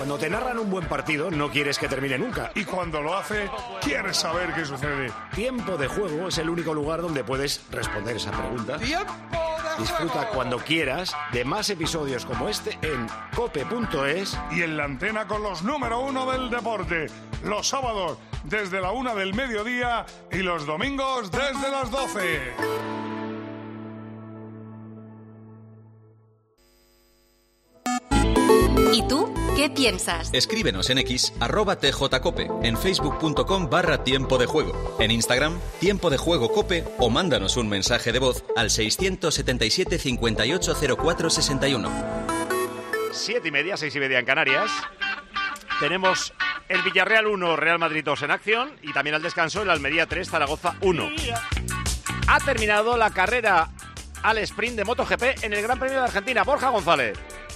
Cuando te narran un buen partido, no quieres que termine nunca. Y cuando lo hace, quieres saber qué sucede. Tiempo de Juego es el único lugar donde puedes responder esa pregunta. ¡Tiempo de juego! Disfruta cuando quieras de más episodios como este en cope.es. Y en la antena con los número 1 del deporte. Los sábados desde la 1 del mediodía y los domingos desde las 12. ¿Y tú qué piensas? Escríbenos en X, @tjcope, en facebook.com/tiempo de juego, en Instagram, Tiempo de Juego Cope, o mándanos un mensaje de voz al 677 58 04 61. 7:30, 6:30 en Canarias. Tenemos el Villarreal 1, Real Madrid 2 en acción, y también al descanso el Almería 3, Zaragoza 1. Ha terminado la carrera al sprint de MotoGP en el Gran Premio de Argentina. Borja González.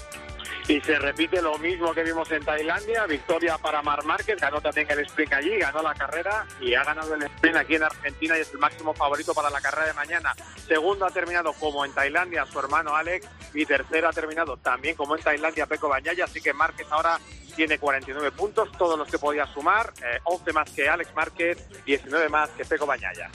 Y se repite lo mismo que vimos en Tailandia, victoria para Marc Márquez, ganó también el sprint allí, ganó la carrera y ha ganado el sprint aquí en Argentina y es el máximo favorito para la carrera de mañana. Segundo ha terminado como en Tailandia su hermano Alex y tercero ha terminado también como en Tailandia Pecco Bagnaia, así que Márquez ahora tiene 49 puntos, todos los que podía sumar, 11 más que Alex Márquez, 19 más que Pecco Bagnaia.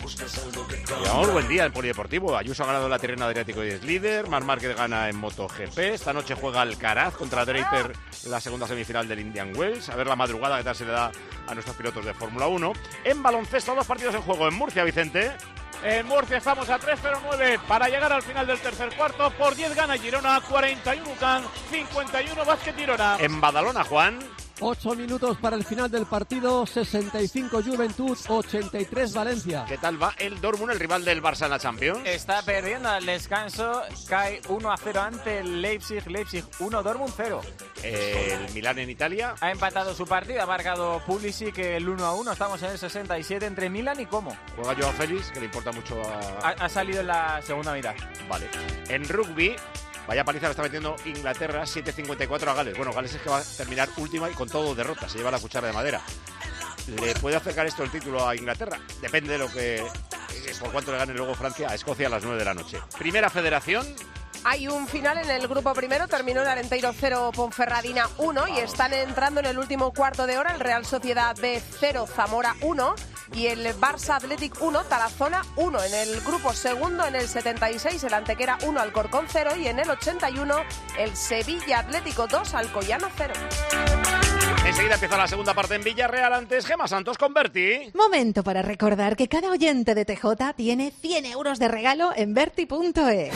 Llevamos buen día en Polideportivo. Ayuso ha ganado la Tirreno Adriático y es líder. Marc Márquez gana en MotoGP. Esta noche juega Alcaraz contra Draper en la segunda semifinal del Indian Wells. A ver la madrugada que tal se le da a nuestros pilotos de Fórmula 1. En baloncesto, 2 partidos en juego en Murcia, Vicente. En Murcia estamos a 3-0-9 para llegar al final del tercer cuarto. Por 10 gana Girona, 41 UCAN, 51 Básquet Girona. En Badalona, Juan. 8 minutos para el final del partido, 65 Juventud, 83 Valencia. ¿Qué tal va el Dortmund, el rival del Barça en la Champions? Está perdiendo al descanso, cae 1-0 ante el Leipzig 1, Dortmund 0. El Milán en Italia. Ha empatado su partido, ha marcado Pulisic el 1-1, estamos en el 67 entre Milán y Como. Juega Joao Félix, que le importa mucho Ha salido en la segunda mitad. Vale. En rugby, vaya paliza que está metiendo Inglaterra, 7-54 a Gales. Bueno, Gales es que va a terminar última y con todo derrota, se lleva la cuchara de madera. ¿Le puede acercar esto el título a Inglaterra? Depende de lo que por cuánto le gane luego Francia a Escocia a las 9 de la noche. Primera Federación. Hay un final en el grupo primero, terminó el Arenteiro 0, Ponferradina 1 y están entrando en el último cuarto de hora el Real Sociedad B 0, Zamora 1 y el Barça Athletic 1, Tarazona 1. En el grupo segundo, en el 76, el Antequera 1, Alcorcón 0 y en el 81, el Sevilla Atlético 2, Alcoyano 0. Enseguida empieza la segunda parte en Villarreal, antes Gemma Santos con Berti. Momento para recordar que cada oyente de TJ tiene 100 euros de regalo en Berti.es.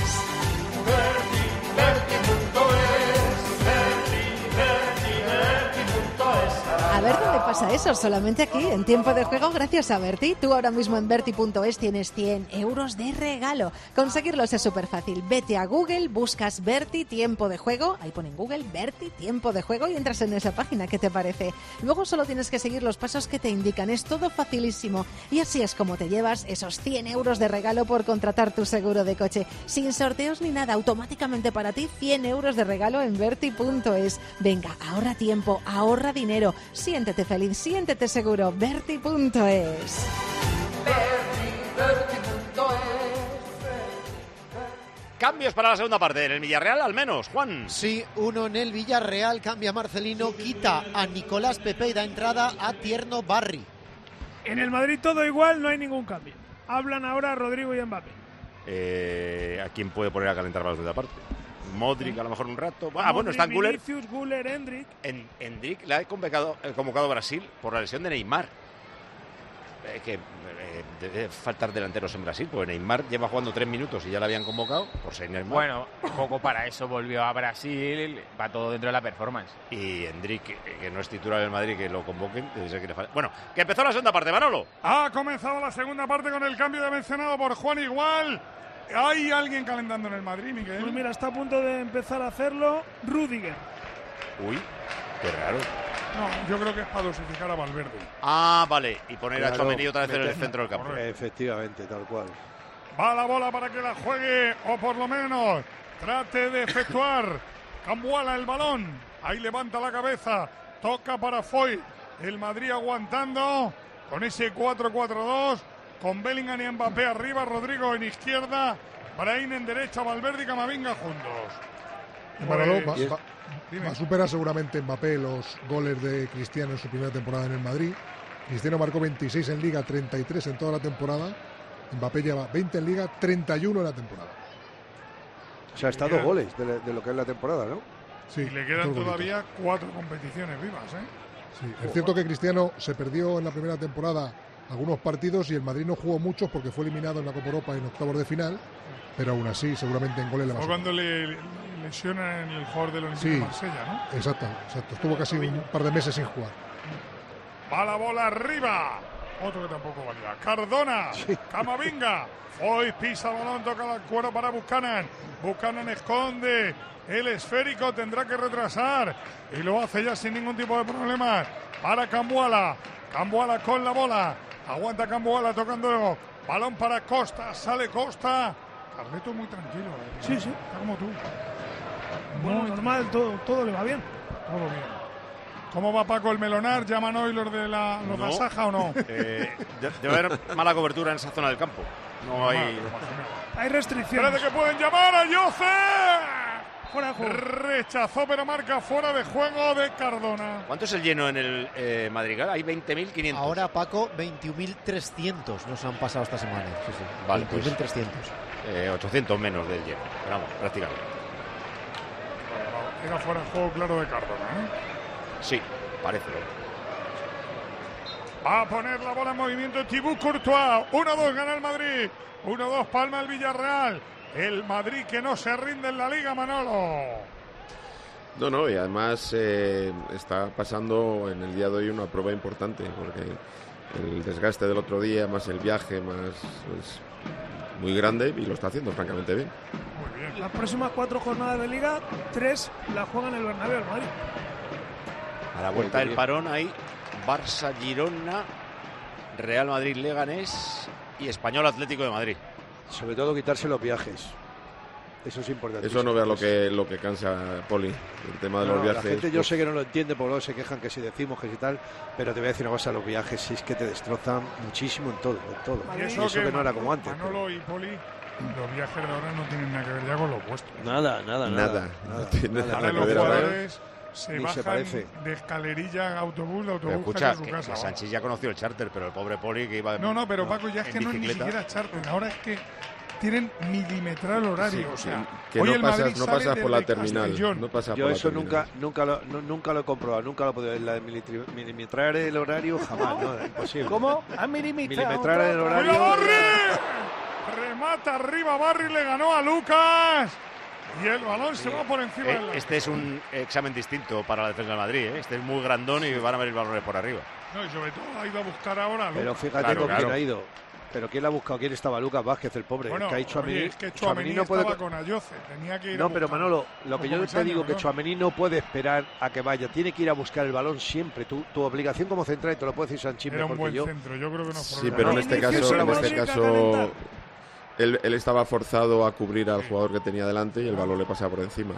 A ver dónde pasa eso, solamente aquí, en Tiempo de Juego, gracias a Berti. Tú ahora mismo en Berti.es tienes 100 euros de regalo. Conseguirlos es súper fácil. Vete a Google, buscas Berti Tiempo de Juego, ahí pon en Google Berti Tiempo de Juego y entras en esa página. ¿Qué te parece? Luego solo tienes que seguir los pasos que te indican, es todo facilísimo. Y así es como te llevas esos 100 euros de regalo por contratar tu seguro de coche. Sin sorteos ni nada, automáticamente para ti 100 euros de regalo en Berti.es. Venga, ahorra tiempo, ahorra dinero. Siéntete feliz, siéntete seguro. Berti.es. Cambios para la segunda parte, en el Villarreal al menos, Juan. Sí, uno en el Villarreal, cambia Marcelino, quita a Nicolás Pepe y da entrada a Tierno Barri. En el Madrid todo igual, no hay ningún cambio. Hablan ahora Rodrigo y Mbappé. ¿A quién puede poner a calentar para la segunda parte? Modric a lo mejor un rato. Bueno, está en Güler. Vinicius, Güler, Endrick. Endrick la ha convocado Brasil por la lesión de Neymar. Debe faltar delanteros en Brasil, porque Neymar lleva jugando 3 minutos y ya la habían convocado por ser Neymar. Bueno, un poco para eso volvió a Brasil, va todo dentro de la performance. Y Endrick, que no es titular del Madrid, que lo convoquen, debe ser que le falta. Bueno, que empezó la segunda parte, Manolo. Ha comenzado la segunda parte con el cambio de mencionado por Juan Igual. ¿Hay alguien calentando en el Madrid, Miguel? Pues mira, está a punto de empezar a hacerlo Rüdiger. Uy, qué raro. No, yo creo que es para dosificar a Valverde. Ah, vale, y poner a Tchouaméni otra vez en el centro del campo. Efectivamente, tal cual. Va la bola para que la juegue, o por lo menos trate de efectuar. Cambuala el balón, ahí levanta la cabeza, toca para Foy. El Madrid aguantando con ese 4-4-2, con Bellingham y Mbappé arriba, Rodrigo en izquierda, Brahim en derecha, Valverde y Camavinga juntos. Dime. Va a superar seguramente Mbappé los goles de Cristiano en su primera temporada en el Madrid. Cristiano marcó 26 en Liga, 33 en toda la temporada. Mbappé lleva 20 en Liga, 31 en la temporada. O sea, está a 2 goles de lo que es la temporada, ¿no? Sí, y le quedan todavía 4 competiciones vivas, ¿eh? Sí, es cierto que Cristiano se perdió en la primera temporada algunos partidos y el Madrid no jugó muchos porque fue eliminado en la Copa Europa en octavos de final, pero aún así seguramente en goles le va a Fue cuando le lesionan en el jugador del Olympique de Marsella, ¿no? Exacto. Estuvo casi un par de meses sin jugar. Va la bola arriba. Otro que tampoco valía. Cardona. Sí. Camavinga. Hoy pisa el balón, toca el cuero para Buchanan. Buchanan esconde el esférico, tendrá que retrasar. Y lo hace ya sin ningún tipo de problemas. Para Cambuala. Cambuala con la bola. Aguanta Cambuala tocando. Balón para Costa. Sale Costa. Carleto muy tranquilo. Sí. Está como tú. Bueno, normal, todo le va bien. Todo bien. ¿Cómo va Paco el Melonar? ¿Llaman hoy los de la Saja o no? Debe haber mala cobertura en esa zona del campo. No hay... Hay restricciones. Parece que pueden llamar a Jose. Fuera de juego. Rechazó, pero marca fuera de juego de Cardona. ¿Cuánto es el lleno en el Madrigal? Hay 20.500. Ahora, Paco, 21.300 nos han pasado esta semana. Sí. Vale, 21.300. 800 menos del lleno. Pero vamos, prácticamente. Era fuera de juego claro de Cardona, ¿eh? Sí, parece. Va a poner la bola en movimiento Thibaut Courtois. 1-2 gana el Madrid. 1-2 palma el Villarreal. El Madrid que no se rinde en la Liga, Manolo. No, y además está pasando en el día de hoy una prueba importante, porque el desgaste del otro día, más el viaje, más es muy grande y lo está haciendo francamente bien. Muy bien. Las próximas 4 jornadas de Liga, 3 las juegan en el Bernabéu el Madrid. A la vuelta del parón hay Barça, Girona, Real Madrid, Leganés y Español Atlético de Madrid. Sobre todo quitarse los viajes. Eso es importante. Eso no vea lo que cansa Poli, el tema de los viajes. La gente yo sé que no lo entiende, porque luego se quejan que si decimos que si tal, pero te voy a decir una cosa, los viajes es que te destrozan muchísimo en todo. Y eso que no era como antes. Manolo y Poli, los viajes de ahora no tienen nada que ver ya con los vuestros. Nada. No tiene nada que los ver jugadores se Ni bajan se parece. de escalerilla a autobús, de autobús escucha, a su que casa. Sánchez ya conoció el charter, pero el pobre Poli que iba No, pero Paco, ya es que no es ni siquiera charter. Ahora es que tienen milimetral horario. Sí, o sea, que hoy no pasas por la terminal. No pasa yo por eso la nunca lo he comprobado, nunca lo he podido. La de milimetrar el horario jamás, no, imposible. ¿Cómo? ¿A milimetrar el horario? Remata arriba Barry, le ganó a Lucas. Y el balón se va por encima. Este es un examen distinto para la defensa del Madrid. Este es muy grandón y van a venir balones por arriba. No, y sobre todo ha ido a buscar ahora a Lucas. Pero fíjate con quién ha ido. ¿Pero quién la ha buscado? ¿Quién estaba? Lucas Vázquez, el pobre. Bueno, que ha Tchouaméni. Es que Tchouaméni no puede... con Ayoce. Tenía que ir no, pero Manolo, lo que yo te digo, que Tchouaméni no puede esperar a que vaya. Tiene que ir a buscar el balón siempre. Tu obligación como central, y te lo puede decir Sanchís mejor que yo. Centro. Yo creo que no. Sí, pero en este caso él estaba forzado a cubrir al jugador que tenía delante y el balón le pasaba por encima.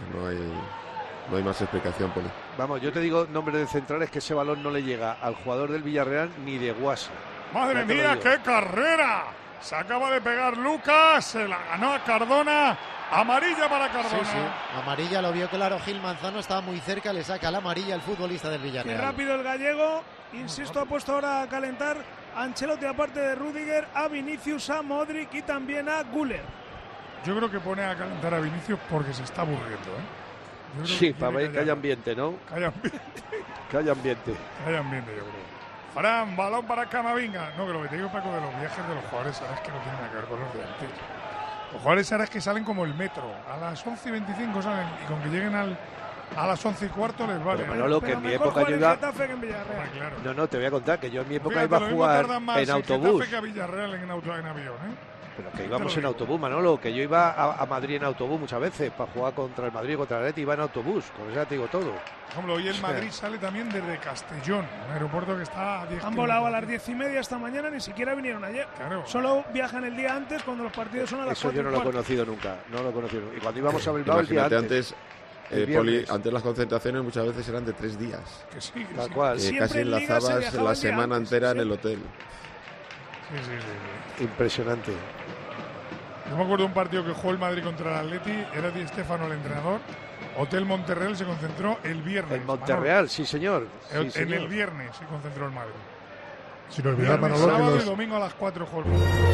No hay más explicación, Poli. Vamos, yo te digo nombre de centrales que ese balón no le llega al jugador del Villarreal ni de guasa. ¡Madre mía, qué carrera! Se acaba de pegar Lucas, se la ganó a Cardona. Amarilla para Cardona. Sí. Amarilla, lo vio claro Gil Manzano, estaba muy cerca, le saca la amarilla el futbolista del Villarreal. Qué rápido el gallego, insisto, ha puesto ahora a calentar Ancelotti, aparte de Rüdiger, a Vinicius, a Modric y también a Güler. Yo creo que pone a calentar a Vinicius porque se está aburriendo, ¿eh? Sí, para ver que haya ambiente, ¿no? Que haya ambiente. Que haya ambiente. Que haya ambiente, yo creo. Fran, balón para Camavinga. No, que lo que te digo, Paco, de los viajes de los jugadores ahora es que no tienen nada que ver con los de antes. Los jugadores ahora es que salen como el metro. A las 11:25 salen y con que lleguen a las 11:15 les vale. Pero Manolo, que en mi época yo iba... Claro. No, te voy a contar que yo en mi época Fíjate, iba a jugar en autobús. Que a Villarreal en avión, Pero que íbamos en autobús, Manolo, que yo iba a Madrid en autobús muchas veces para jugar contra el Madrid y contra el Atleti, iba en autobús, con eso ya te digo todo. Por ejemplo, hoy el Madrid sale también desde Castellón, un aeropuerto que está a 10 Han volado a las 10:30 esta mañana, ni siquiera vinieron ayer. Claro. Solo viajan el día antes cuando los partidos son a las 4:15. Eso yo no lo he conocido nunca, no lo he conocido. Y cuando íbamos a Bilbao el día antes. Poli, antes las concentraciones muchas veces eran de 3 días. Que sí, tal cual. Casi enlazabas la semana entera en el hotel. Sí. Impresionante. Yo me acuerdo de un partido que jugó el Madrid contra el Atleti, era Di Stéfano el entrenador. Hotel Monterreal se concentró el viernes. El Monterreal, sí señor. En el viernes se concentró el Madrid. Sin olvidar, Manolo, sábado que y domingo a las 4 jugó el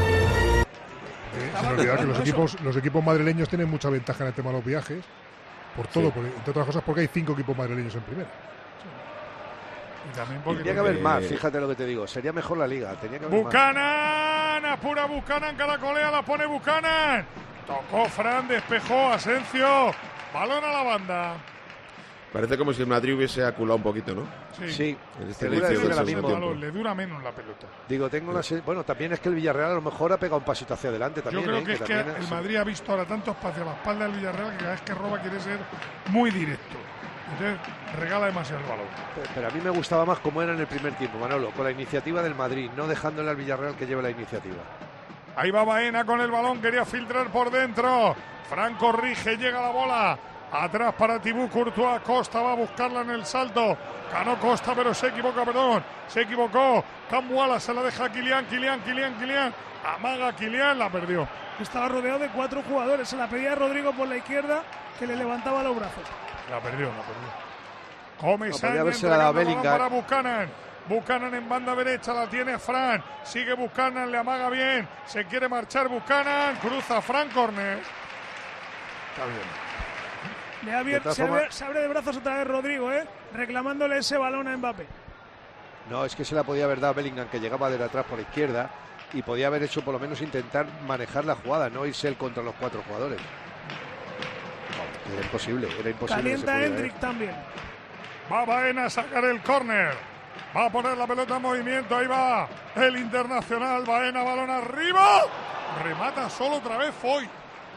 sin olvidar que los equipos madrileños tienen mucha ventaja en el tema de los viajes. Por todo, entre otras cosas, porque hay 5 equipos madrileños en primera. Y también porque tenía que haber más, fíjate lo que te digo. Sería mejor la liga. Tenía que haber Buchanan, apura Buchanan, caracolea, la pone Buchanan. Tocó Fran, despejó Asensio. Balón a la banda. Parece como si el Madrid hubiese aculado un poquito, ¿no? Sí. En este le dura menos la pelota. Digo, bueno, también es que el Villarreal a lo mejor ha pegado un pasito hacia adelante también. Yo creo que es que el Madrid ha visto ahora tanto espacio a la espalda del Villarreal que cada vez que roba quiere ser muy directo. Entonces regala demasiado el balón. Pero a mí me gustaba más como era en el primer tiempo, Manolo, con la iniciativa del Madrid, no dejándole al Villarreal que lleve la iniciativa. Ahí va Baena con el balón, quería filtrar por dentro. Fran corrige, llega la bola. Atrás para Thibaut Courtois, Costa va a buscarla en el salto. Ganó Costa, pero se equivocó. Cambuala se la deja a Kylian. Amaga Kylian, la perdió. Estaba rodeado de 4 jugadores, se la pedía Rodrigo por la izquierda, que le levantaba los brazos. La perdió. Comesaña para Buchanan. Buchanan en banda derecha, la tiene Fran. Sigue Buchanan, le amaga bien. Se quiere marchar Buchanan, cruza Fran, córner. Está bien. Se abre de brazos otra vez Rodrigo, reclamándole ese balón a Mbappé. No, es que se la podía haber dado a Bellingham, que llegaba de atrás por la izquierda, y podía haber hecho por lo menos intentar manejar la jugada, no irse él contra los 4 jugadores. No, era imposible. Calienta Hendrik también. Va Baena a sacar el córner. Va a poner la pelota en movimiento. Ahí va el Internacional. Baena, balón arriba. Remata solo otra vez Foy.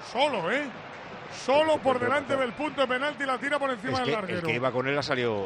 Solo por delante del punto de penalti, la tira por encima del larguero. El que iba con él ha salido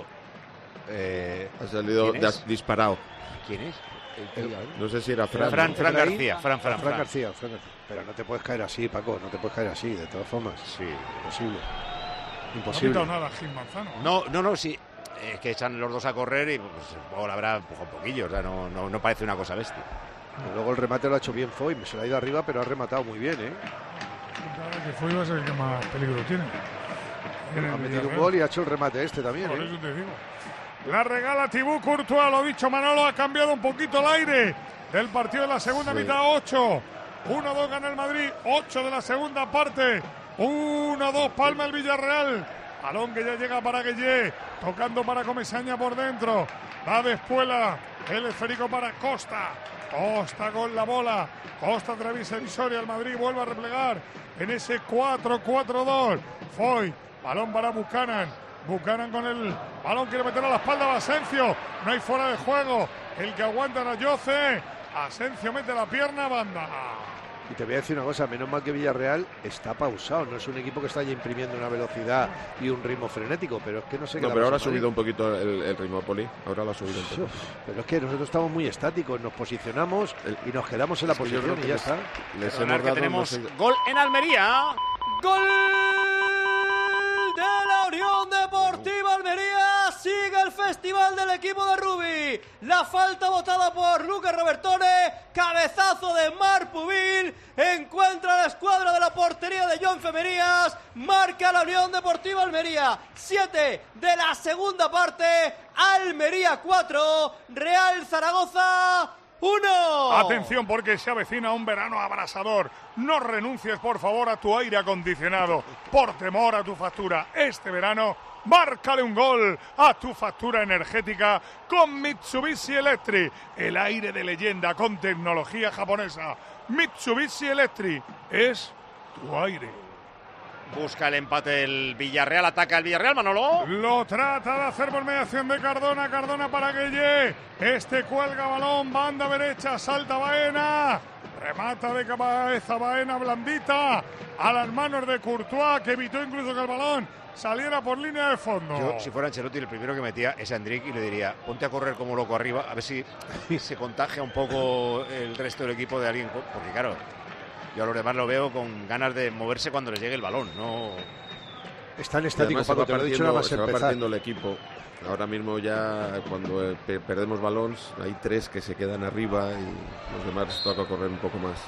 disparado. ¿Quién es? No sé si era Fran. Fran García. Pero no te puedes caer así, Paco, no te puedes caer así, de todas formas. Sí. Imposible. No ha nada Gil Manzano. No, sí. Es que echan los dos a correr y pues, la habrá empujado un poquillo. O sea, no parece una cosa bestia. Y luego el remate lo ha hecho bien Foy, se le ha ido arriba, pero ha rematado muy bien, Que Foy va a ser el que más peligro tiene. Ha metido un gol y ha hecho el remate también. Por eso te digo. La regala Thibaut Courtois, lo dicho Manolo, ha cambiado un poquito el aire del partido de la segunda mitad. 8. 1-2 gana el Madrid, 8 de la segunda parte. 1-2 palma el Villarreal. Balón que ya llega para Gueye, tocando para Comesaña por dentro. Va de Espuela, el esférico para Costa. Costa con la bola. Costa atraviesa Visoria, el Madrid vuelve a replegar en ese 4-4-2. Foy, balón para Buchanan. Buchanan con el balón, quiere meter a la espalda a Asensio. No hay fuera de juego. El que aguanta a Jose. Asensio mete la pierna, banda. Y te voy a decir una cosa, menos mal que Villarreal está pausado, no es un equipo que está ya imprimiendo una velocidad y un ritmo frenético, pero es que no sé qué. No, pero ahora ha subido un poquito el ritmo, Poli. Ahora lo ha subido un poco. Pero es que nosotros estamos muy estáticos, nos posicionamos y nos quedamos en la posición y ya está. Les hemos dado, tenemos gol en Almería. ¡Gol de la Unión Deportiva Almería! Sigue el festival del equipo de Rubi. La falta botada por Lucas Robertone. Cabezazo de Marc Pubil. Encuentra la escuadra de la portería de John Femerías. Marca la Unión Deportiva Almería. 7 de la segunda parte. Almería 4. Real Zaragoza 1. Atención, porque se avecina un verano abrasador. No renuncies, por favor, a tu aire acondicionado por temor a tu factura. Este verano, márcale un gol a tu factura energética con Mitsubishi Electric. El aire de leyenda con tecnología japonesa. Mitsubishi Electric es tu aire. Busca el empate el Villarreal, ataca el Villarreal, Manolo. Lo trata de hacer por mediación de Cardona, Cardona para Gueye. Este cuelga balón, banda derecha, salta Baena. Remata de cabeza Baena, blandita. A las manos de Courtois, que evitó incluso que el balón saliera por línea de fondo. Yo, si fuera Ancelotti, el primero que metía es a Hendrik y le diría, ponte a correr como loco arriba, a ver si se contagia un poco el resto del equipo de alguien, porque claro, yo a los demás lo veo con ganas de moverse cuando les llegue el balón, no. Están estáticos, Paco, te lo he dicho nada más se va partiendo el equipo. Ahora mismo ya cuando perdemos balón hay 3 que se quedan arriba y los demás toca correr un poco más.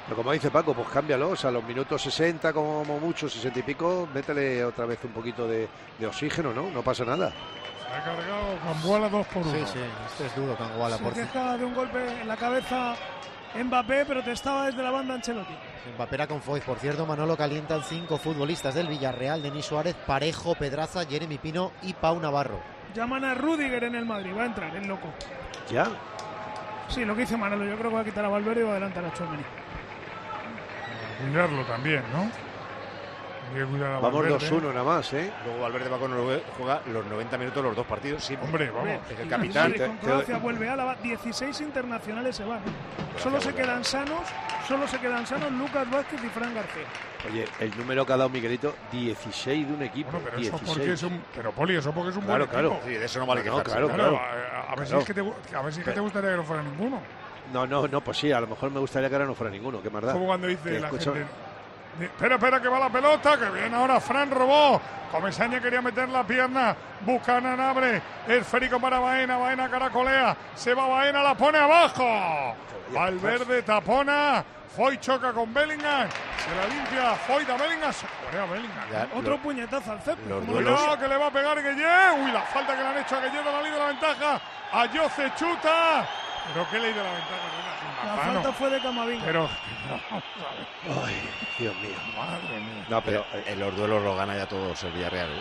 Pero como dice Paco, pues cámbialo, o sea, a los minutos 60 como mucho, 60 y pico, métele otra vez un poquito de oxígeno, ¿no? No pasa nada. Se ha cargado Cambuala 2 por 1. Sí, este es duro, Cambuala. Se queja de un golpe en la cabeza Mbappé, protestaba desde la banda Ancelotti. Mbappé era con Foyth. Por cierto, Manolo, calientan 5 futbolistas del Villarreal: Denis Suárez, Parejo, Pedraza, Jeremy Pino y Pau Navarro. Llaman a Rüdiger en el Madrid, va a entrar el loco. ¿Ya? Sí, lo que dice Manolo, yo creo que va a quitar a Valverde y va a adelantar a Tchouaméni. Cuidarlo también, ¿no? Vamos 2-1 nada más, ¿eh? Luego Valverde va con juega los 90 minutos los dos partidos. Sí, hombre, vamos. El capitán. Con Croacia vuelve Álava, 16 internacionales se van. Solo se quedan sanos Lucas Vázquez y Fran García. Oye, el número que ha dado Miguelito, 16 de un equipo. Bueno, pero 16. eso porque es un... Pero, Poli, eso porque es un buen claro. equipo. Sí, de eso no vale quejarse. Claro. A ver si es que te gustaría que no fuera ninguno. No, pues sí, a lo mejor me gustaría que ahora no fuera ninguno, qué más da. Como cuando dice la gente... Espera, que va la pelota, que viene ahora Fran robó. Comesaña quería meter la pierna. Buchanan abre. Esférico para Baena. Baena caracolea. Se va Baena, la pone abajo. Valverde tapona. Foyth choca con Bellingham. Se la limpia. Foyth a Bellingham. Se muere a Bellingham. Otro puñetazo al césped. Cuidado que le va a pegar Gueye. Uy, la falta que le han hecho a Gueye. La ley de la ventaja. Ayoce chuta. ¿Pero qué ley de la ventaja? La falta fue de Camavinga. Pero... Ay, Dios mío. Madre mía. No, pero en los duelos lo gana ya todos el Villarreal.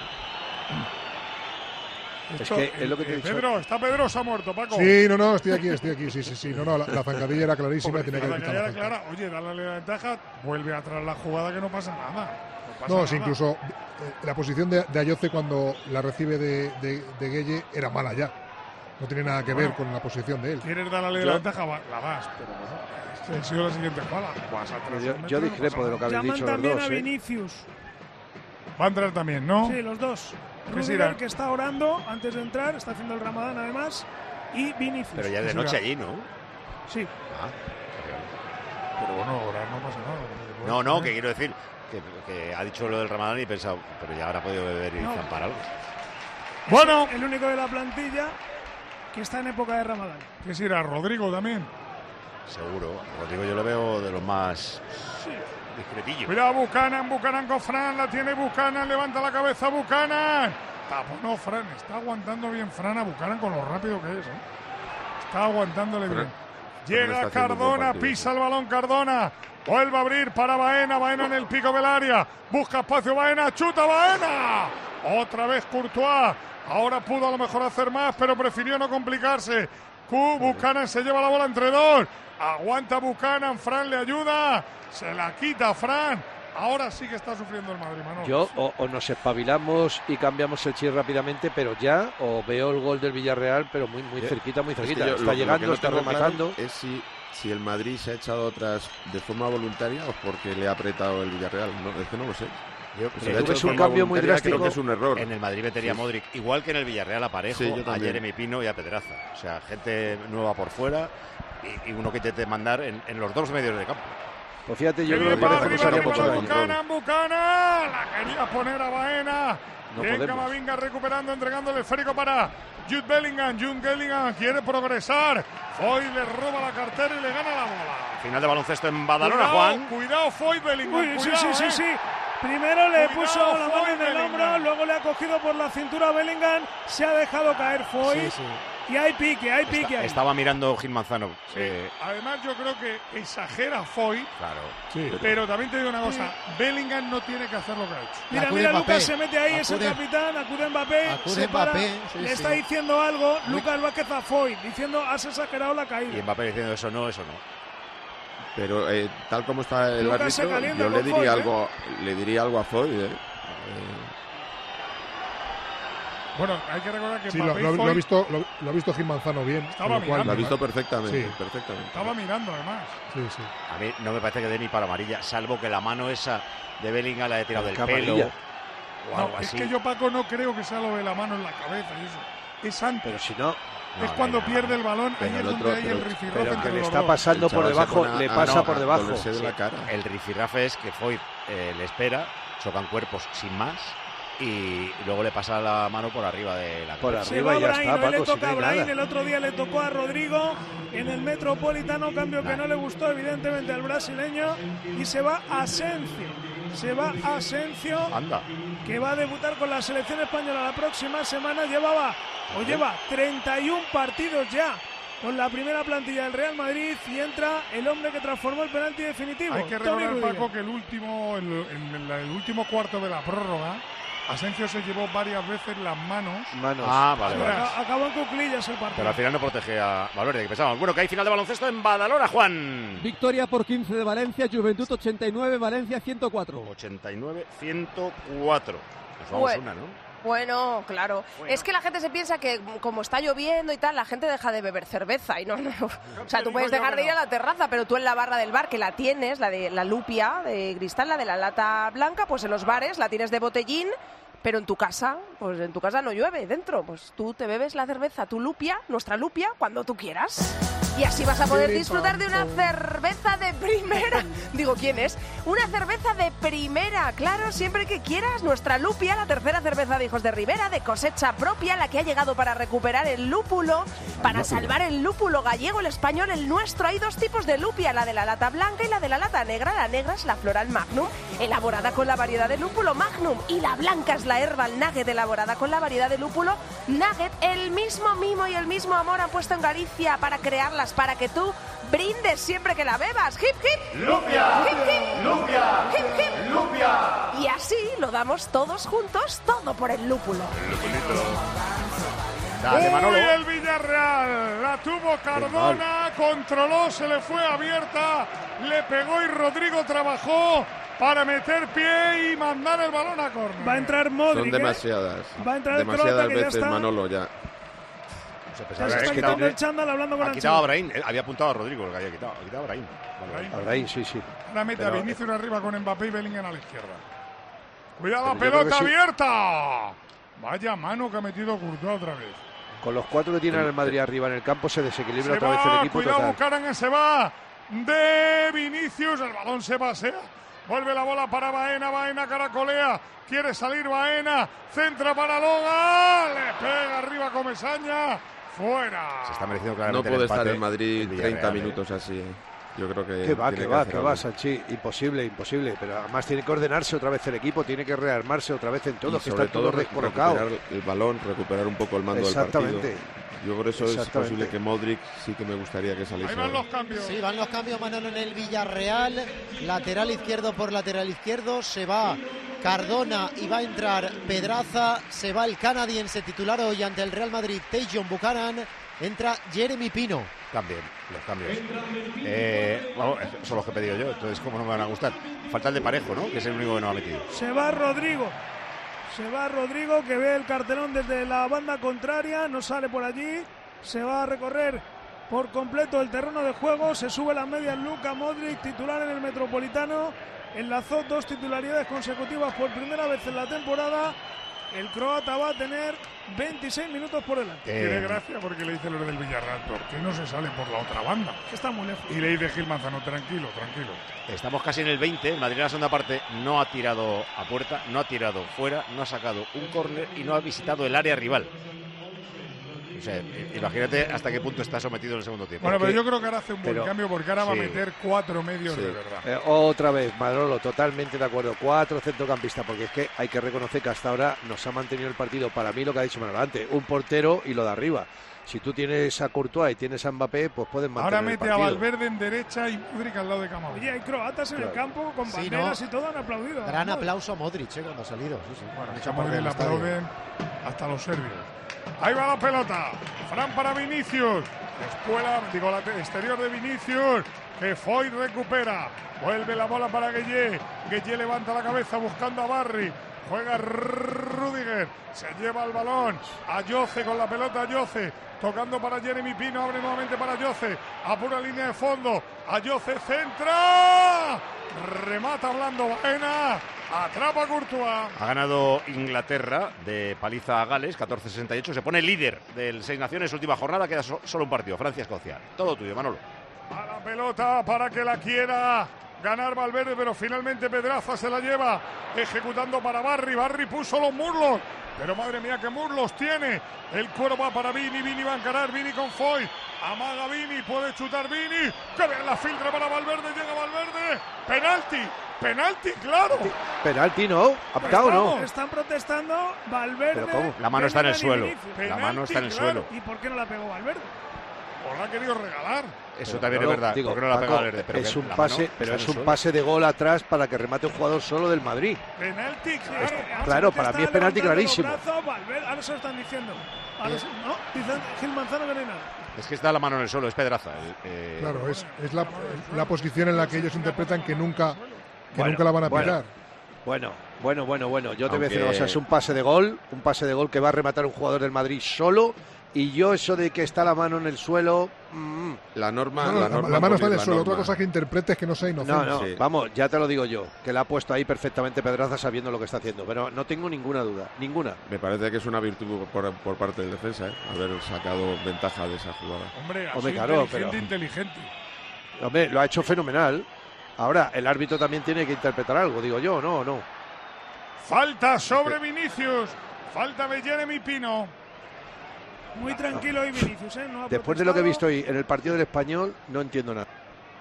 Es que es lo que te he dicho. Pedro, está Pedro, se ha muerto, Paco. Sí, no, estoy aquí. Sí. No, la zancadilla era clarísima. Tenía que la quitar la falta. clara. Oye, dale la ventaja, vuelve atrás la jugada que no pasa nada. No, sí, incluso la posición de Ayoce cuando la recibe de Gueye era mala ya. No tiene nada que ver con la posición de él. ¿Quieres darle la ventaja? La das, pero bueno, ha sido la siguiente jugada. Yo discrepo de lo que habéis dicho los también dos. a Vinicius. Va a entrar también, ¿no? Sí, los dos. Rüdiger, que está orando antes de entrar, está haciendo el Ramadán además, y Vinicius. Pero ya es de noche allí, ¿no? Sí. Pero bueno, orar no pasa nada. No, que quiero decir que ha dicho lo del Ramadán y he pensado, pero ya habrá podido beber y zampar algo. Bueno. El único de la plantilla que está en época de Ramadán. ¿Qué será? ¿Rodrigo también? Seguro. Rodrigo yo lo veo de los más discretillos. Cuidado Buchanan con Fran, la tiene Buchanan, levanta la cabeza Buchanan. No, Fran, está aguantando bien Fran a Buchanan con lo rápido que es. Está aguantándole bien. Llega Cardona, pisa el balón Cardona. Vuelve a abrir para Baena, Baena en el pico del área. Busca espacio Baena, chuta Baena. Otra vez Courtois. Ahora pudo a lo mejor hacer más, pero prefirió no complicarse. Buchanan se lleva la bola entre dos. Aguanta Buchanan, Fran le ayuda. Se la quita Fran. Ahora sí que está sufriendo el Madrid, Manolo. Yo o nos espabilamos y cambiamos el chip rápidamente, pero ya, o veo el gol del Villarreal, pero muy cerquita, muy cerquita. Es que está llegando, está rematando. Es si el Madrid se ha echado atrás de forma voluntaria o porque le ha apretado el Villarreal. No, es que no lo sé. Es un cambio muy drástico. Creo que es un error. En el Madrid metería Modric, igual que en el Villarreal a Parejo, a Jeremy Pino y a Pedraza. O sea, gente nueva por fuera y uno que intente mandar en los dos medios de campo. Pues fíjate, yo creo que parece que salía mucho daño. Buchanan, la quería poner a Baena. Bien, Camavinga recuperando, entregando el esférico para Jude Bellingham. Jude Bellingham quiere progresar. Foyth le roba la cartera y le gana la bola. Final de baloncesto en Badalona, Juan. Cuidado, Foyth, Bellingham. Sí. Primero le puso la mano en el hombro, luego le ha cogido por la cintura a Bellingham. Se ha dejado caer Foyth. Y hay pique ahí. Estaba mirando Gil Manzano. Además, yo creo que exagera Foyth. Claro. Sí. Pero también te digo una cosa. Bellingham no tiene que hacer lo que ha hecho. Mira, Lucas se mete ahí, es el capitán. Acude Mbappé. Le está diciendo algo. Lucas Vázquez a Foyth, diciendo, has exagerado la caída. Y Mbappé diciendo, eso no. Pero tal como está el Lucas árbitro, yo le diría Foyth, le diría algo a Foyth. Bueno, hay que recordar que sí, lo ha visto Gil Manzano bien. Estaba mirando. Lo ha visto perfectamente, sí. perfectamente. Estaba mirando, además. Sí. A mí no me parece que dé ni para amarilla, salvo que la mano esa de Bellingham la haya tirado del pelo o algo así. Es que yo, Paco, no creo que sea lo de la mano en la cabeza y eso. Es antes. Pero si no... Es cuando pierde el balón, ahí es donde hay el rifirrafe. Pero que le está pasando por debajo, le pasa por debajo. El rifirrafe es que Foyth le espera, chocan cuerpos sin más y luego le pasa la mano por arriba de la Por cabeza. arriba y ya está, Hoy le Paco, si toca no a hay Brahim, nada. el otro día le tocó a Rodrigo en el Metropolitano, cambio que no le gustó evidentemente al brasileño, y se va Asencio. Se va Asencio, Anda. que va a debutar con la selección española la próxima semana. Lleva 31 partidos ya con la primera plantilla del Real Madrid y entra el hombre que transformó el penalti definitivo. Hay que Toni recordar, Rüdiger. Paco, que el último cuarto de la prórroga, Asencio se llevó varias veces las manos. Ah, vale, vale. Acabó en cuclillas el partido. Pero al final no protege a Valverde, que pensábamos. Bueno, que hay final de baloncesto en Badalona, Juan. Victoria por 15 de Valencia, Juventud 89, Valencia 104. 89-104. Nos vamos Bueno. una, ¿no? Bueno, claro. Es que la gente se piensa que como está lloviendo y tal, la gente deja de beber cerveza. Y no. O sea, tú puedes dejar de ir a la terraza, pero tú en la barra del bar, que la tienes, la de la lupia de cristal, la de la lata blanca, pues en los bares la tienes de botellín. Pero en tu casa, pues en tu casa no llueve dentro. Pues tú te bebes la cerveza, tu lupia, nuestra lupia, cuando tú quieras. Y así vas a poder disfrutar de una cerveza de primera. Digo, ¿quién es? Una cerveza de primera, claro, siempre que quieras. Nuestra lupia, la tercera cerveza de Hijos de Ribera, de cosecha propia, la que ha llegado para recuperar el lúpulo, para salvar el lúpulo gallego, el español, el nuestro. Hay dos tipos de lupia, la de la lata blanca y la de la lata negra. La negra es la Floral Magnum, elaborada con la variedad de lúpulo Magnum. Y la blanca es la Herbal Nugget, elaborada con la variedad de lúpulo Nugget. El mismo mimo y el mismo amor han puesto en Galicia para crearlas, para que tú brindes siempre que la bebas. ¡Hip, hip! ¡Lupia! ¡Hip, hip! ¡Lupia! ¡Hip, hip! ¡Lupia! Y así lo damos todos juntos, todo por el lúpulo. Dale, Manolo. Uy, el Villarreal la tuvo Cardona, controló, se le fue abierta, le pegó y Rodrigo trabajó para meter pie y mandar el balón a córner. Va a entrar Modric. Son demasiadas. Va a entrar el demasiadas Croata, que ya veces, está. Manolo, ya. Se está quitando el chándal hablando con Ha Ancelotti. quitado a Brahim. Había apuntado a Rodrigo, el que había quitado. Ha quitado a Brahim. A Brahim, sí. Ahora mete a Pero, Vinicius arriba con Mbappé y Bellingham a la izquierda. Cuidado, la Pero yo creo pelota que sí. abierta. Vaya mano que ha metido Courtois otra vez. Con los 4 que tiene el Madrid arriba en el campo se desequilibra Se otra vez el va, equipo cuidado, total. Buchanan, se va de Vinicius, el balón se pasea, vuelve la bola para Baena, Baena caracolea, quiere salir Baena, centra para Loga, le pega arriba Comesaña, fuera. Se está mereciendo No claramente puede el estar empate en Madrid el 30 Villarreal, minutos así. Yo creo que Que va, tiene que va, hacer que va, algo. Sanchi. Imposible. Pero además tiene que ordenarse otra vez el equipo, tiene que rearmarse otra vez en todo, Y que sobre están todos todo descolocados. recuperar el balón, recuperar un poco el mando del partido. Exactamente. Yo por eso es Exactamente. posible que Modric sí que me gustaría que saliese. Ahí van los cambios. Sí, van los cambios, Manolo, en el Villarreal. Lateral izquierdo por lateral izquierdo. Se va Cardona y va a entrar Pedraza. Se va el canadiense titular hoy ante el Real Madrid, Tajon Buchanan. Entra Jeremy Pino. Cambien los cambios. Vamos, son los que he pedido yo, entonces cómo no me van a gustar. Falta el de Parejo, ¿no? Que es el único que no ha metido. Se va Rodrigo. Se va Rodrigo, que ve el cartelón desde la banda contraria. No sale por allí. Se va a recorrer por completo el terreno de juego. Se sube las medias Luka Modric, titular en el Metropolitano. Enlazó 2 titularidades consecutivas por primera vez en la temporada. El croata va a tener 26 minutos por delante. Tiene gracia porque le dice lo del Villarreal, ¿por qué no se sale por la otra banda? Está muy lejos. Y le dice Gil Manzano, tranquilo, tranquilo. Estamos casi en el 20. El Madrid en la segunda parte no ha tirado a puerta, no ha tirado fuera, no ha sacado un córner y no ha visitado el área rival. O sea, imagínate hasta qué punto está sometido en el segundo tiempo. Bueno, pero yo creo que ahora hace un buen Pero- cambio porque ahora va a sí. meter 4 medios Sí. de verdad. Otra vez, Manolo, totalmente de acuerdo. 4 centrocampistas, porque es que hay que reconocer que hasta ahora nos ha mantenido el partido. Para mí, lo que ha dicho Manolo antes, un portero y lo de arriba. Si tú tienes a Courtois y tienes a Mbappé, pues pueden mantener Ahora el mete a partido. Valverde en derecha y Modric al lado de Camavinga. Oye, hay croatas en el campo con Sí, banderas ¿no? y todo, han aplaudido. Gran aplauso a Modric, cuando ha salido. Sí, sí. Bueno, Mucha a parte Modric del le estadio. aplauden hasta los serbios. Ahí va la pelota. Fran para Vinicius. Espuela, digo, la exterior de Vinicius. Que Foy recupera. Vuelve la bola para Gueye. Gueye levanta la cabeza buscando a Barry. Juega Rüdiger. Se lleva el balón. A Yoce con la pelota. Yoce. Tocando para Jeremy Pino. Abre nuevamente para Yoce. A pura línea de fondo. A Yoce centra. Remata Blando Baena. Atrapa a Courtois. Ha ganado Inglaterra de paliza a Gales, 14-68. Se pone líder del Seis Naciones, última jornada. Queda solo un partido, Francia-Escocia. Todo tuyo, Manolo. A la pelota para que la quiera ganar Valverde, pero finalmente Pedraza se la lleva, ejecutando para Barry. Barry puso los muslos, pero madre mía, qué muslos tiene. El cuero va para Vini, Vini va a encarar, Vini con Foy. Amaga Vini, puede chutar Vini. Que vean la filtra para Valverde, llega Valverde. Penalti, claro. Penalti no, aptado no. Están protestando Valverde. ¿Pero cómo? La mano está en el suelo. Penalti, La mano está en el claro. suelo. ¿Y por qué no la pegó Valverde? Pues la ha querido regalar. Eso también es verdad. Digo, ¿Por qué no la Paco, pega Valverde? Pero es que un la pase, mano pero está es en el un suelo. pase de gol atrás para que remate un jugador solo del Madrid. Penalti, claro. Claro, para mí es penalti clarísimo. Ahora se lo están diciendo. No, dicen Gil Manzano que no hay nada. Es que está la mano en el suelo, es Pedraza. Claro, es la posición en la que ellos interpretan que nunca la van a pitar. Bueno. Yo te voy a decir una cosa, es un pase de gol que va a rematar un jugador del Madrid solo. Y yo eso de que está la mano en el suelo... La norma la mano está en el suelo. Otra cosa que interpretes que no sea inocente. No, vamos, ya te lo digo yo, que la ha puesto ahí perfectamente Pedraza sabiendo lo que está haciendo, pero no tengo ninguna duda, ninguna. Me parece que es una virtud por parte del defensa, haber sacado ventaja de esa jugada. Hombre, claro, inteligente. Hombre, lo ha hecho fenomenal. Ahora, el árbitro también tiene que interpretar algo, digo yo, no. Falta sobre Vinicius. Falta de Jeremy Pino. Muy tranquilo hoy Vinicius, no Después de lo que he visto hoy en el partido del Español, no entiendo nada.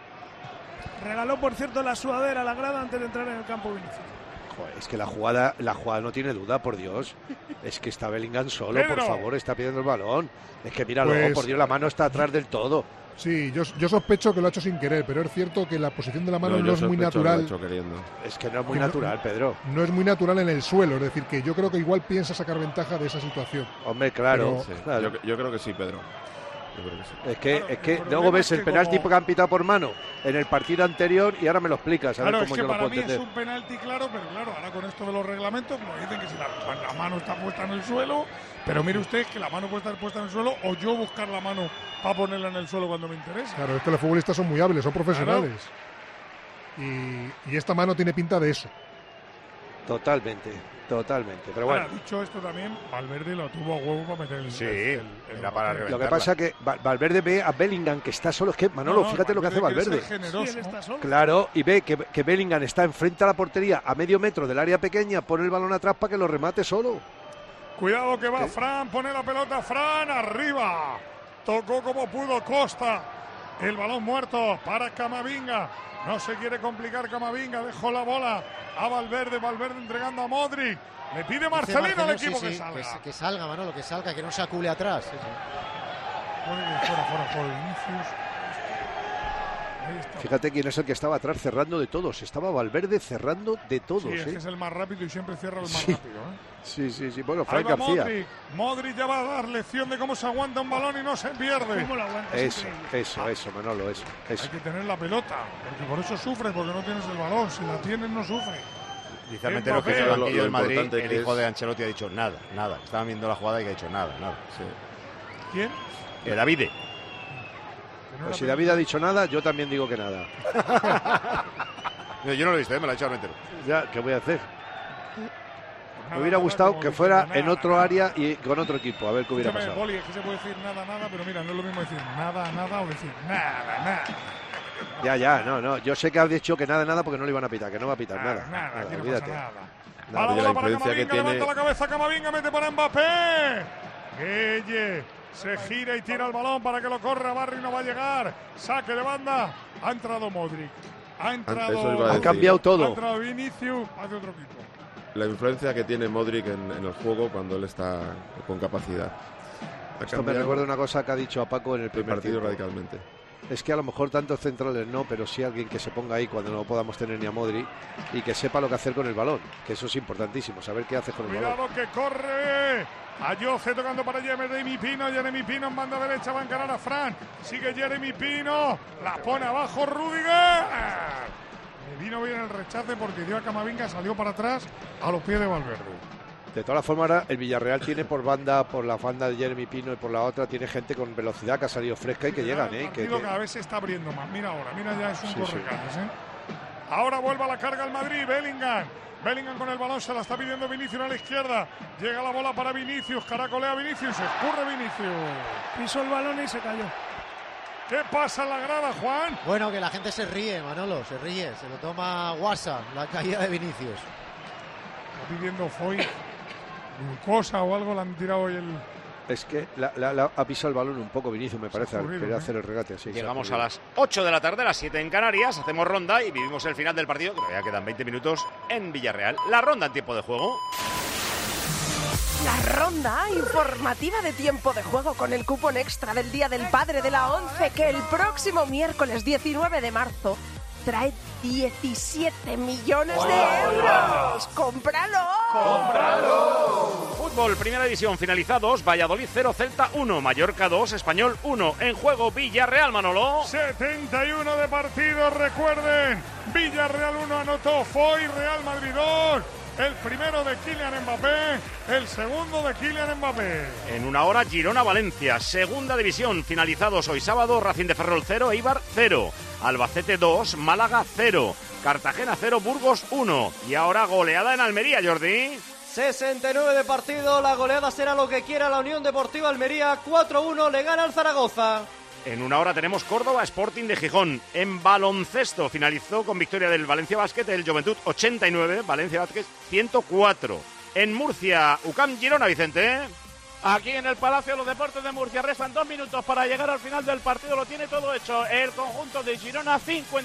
Regaló, por cierto, la sudadera a la grada antes de entrar en el campo Vinicius. Joder, es que la jugada no tiene duda, por Dios. Es que está Bellingham solo, Pedro. por favor, está pidiendo el balón. Es que míralo, Pues, por Dios, la mano está atrás del todo. Sí, yo sospecho que lo ha hecho sin querer, pero es cierto que la posición de la mano no es muy natural. Es que no es muy natural, Pedro. No es muy natural en el suelo, es decir, que yo creo que igual piensa sacar ventaja de esa situación. Hombre, claro. Pero, claro. Yo creo que sí, Pedro. Yo creo que sí. Es que luego ves el penalti que han pitado por mano en el partido anterior y ahora me lo explicas, a ver cómo yo lo puedo para mí entender. es un penalti claro, pero claro, ahora con esto de los reglamentos, como dicen que si la mano está puesta en el suelo, pero mire usted que la mano puede estar puesta en el suelo o yo buscar la mano para ponerla en el suelo cuando me interesa. Claro, es que los futbolistas son muy hábiles, son profesionales. Y esta mano tiene pinta de eso. Totalmente. Pero bueno. Ahora, dicho esto también, Valverde lo tuvo a huevo para meter era para reventarla. Lo que pasa es que Valverde ve a Bellingham que está solo. Es que, Manolo, fíjate lo que hace Valverde. Claro, y ve que Bellingham está enfrente a la portería a medio metro del área pequeña, pone el balón atrás para que lo remate solo. Cuidado que va Fran, pone la pelota Fran, arriba. Tocó como pudo Costa. El balón muerto para Camavinga. No se quiere complicar Camavinga, dejó la bola a Valverde entregando a Modric. Le pide Marcelino al equipo que salga. Que salga, Manolo, que salga, que no se acule atrás. Fuera, Vinicius. Fíjate quién es el que estaba atrás cerrando de todos. Estaba Valverde cerrando de todos. Sí, es que es el más rápido y siempre cierra el más rápido. Sí. Bueno, Frank Frank García. Modric ya va a dar lección de cómo se aguanta un balón y no se pierde. ¿Cómo lo aguanta? Eso, Manolo, eso. Hay que tener la pelota, porque por eso sufres, porque no tienes el balón. Si la tienes, no sufres. Dice Armentero que el banquillo del Madrid, el hijo de Ancelotti ha dicho nada. Estaban viendo la jugada y que ha dicho nada. Sí. ¿Quién? Davide. Pues si David ha dicho nada, yo también digo que nada. Yo no lo he visto, me lo ha dicho Armentero. Ya, ¿qué voy a hacer? Me hubiera gustado que fuera en otro área y con otro equipo, a ver qué hubiera pasado. Poli, es que se puede decir nada, pero mira, no es lo mismo decir nada o decir nada. Ya, no. Yo sé que has dicho que nada porque no le iban a pitar, que no va a pitar nada. Aquí no olvídate. pasa nada. La influencia que tiene. Levanta la cabeza Camavinga, mete para Mbappé. Gueye se gira y tira el balón para que lo corra. Barry no va a llegar. Saque de banda. Ha entrado Modric. Ha cambiado todo. Ha entrado Vinicius. Hace otro equipo. La influencia que tiene Modric en el juego cuando él está con capacidad. Esto me recuerda una cosa que ha dicho a Paco en el primer partido tiempo. radicalmente. Es que a lo mejor tantos centrales no, pero sí alguien que se ponga ahí cuando no podamos tener ni a Modric y que sepa lo que hacer con el balón, que eso es importantísimo, saber qué hace con el balón. Cuidado que corre. A Jose tocando para Jeremy Pino. Jeremy Pino en banda derecha va a encarar a Fran. Sigue Jeremy Pino. La pone abajo Rüdiger. Vino bien el rechace porque dio a Camavinga, salió para atrás a los pies de Valverde. De todas formas, ahora el Villarreal tiene por la banda de Jeremy Pino y por la otra tiene gente con velocidad que ha salido fresca y que llegan. El partido cada vez se está abriendo más. Mira ahora, ya es un correcalles. Ahora vuelve a la carga el Madrid, Bellingham con el balón, se la está pidiendo Vinicius a la izquierda. Llega la bola para Vinicius, caracolea Vinicius, escurre Vinicius. Pisó el balón y se cayó. ¿Qué pasa en la grada, Juan? Bueno, que la gente se ríe, Manolo, se ríe. Se lo toma guasa, la caída de Vinicius. Está pidiendo Foy glucosa o algo, le han tirado hoy el... Es que ha pisado el balón un poco Vinicius, me parece, al querer hacer el regate. Así Llegamos a las 8 de la tarde, las 7 en Canarias, hacemos ronda y vivimos el final del partido, que ya quedan 20 minutos en Villarreal. La ronda en tiempo de juego. La ronda informativa de tiempo de juego con el cupón extra del Día del Padre de la ONCE, que el próximo miércoles 19 de marzo trae 17 millones de euros. ¡Cómpralo! ¡Cómpralo! Fútbol, primera división, finalizados. Valladolid 0, Celta 1, Mallorca 2, Español 1. En juego Villarreal, Manolo. 71 de partido, recuerden. Villarreal 1 anotó Foy, Real Madrid 2. El primero de Kylian Mbappé, el segundo de Kylian Mbappé. En una hora, Girona-Valencia, segunda división, finalizados hoy sábado, Racing de Ferrol 0, Eibar 0, Albacete 2, Málaga 0, Cartagena 0, Burgos 1. Y ahora goleada en Almería, Jordi. 69 de partido, la goleada será lo que quiera la Unión Deportiva Almería, 4-1, le gana al Zaragoza. En una hora tenemos Córdoba Sporting de Gijón. En baloncesto finalizó con victoria del Valencia Basket, el Juventud 89, Valencia Basket 104. En Murcia, UCAM Girona, Vicente. Aquí en el Palacio de los Deportes de Murcia restan 2 minutos para llegar al final del partido. Lo tiene todo hecho el conjunto de Girona,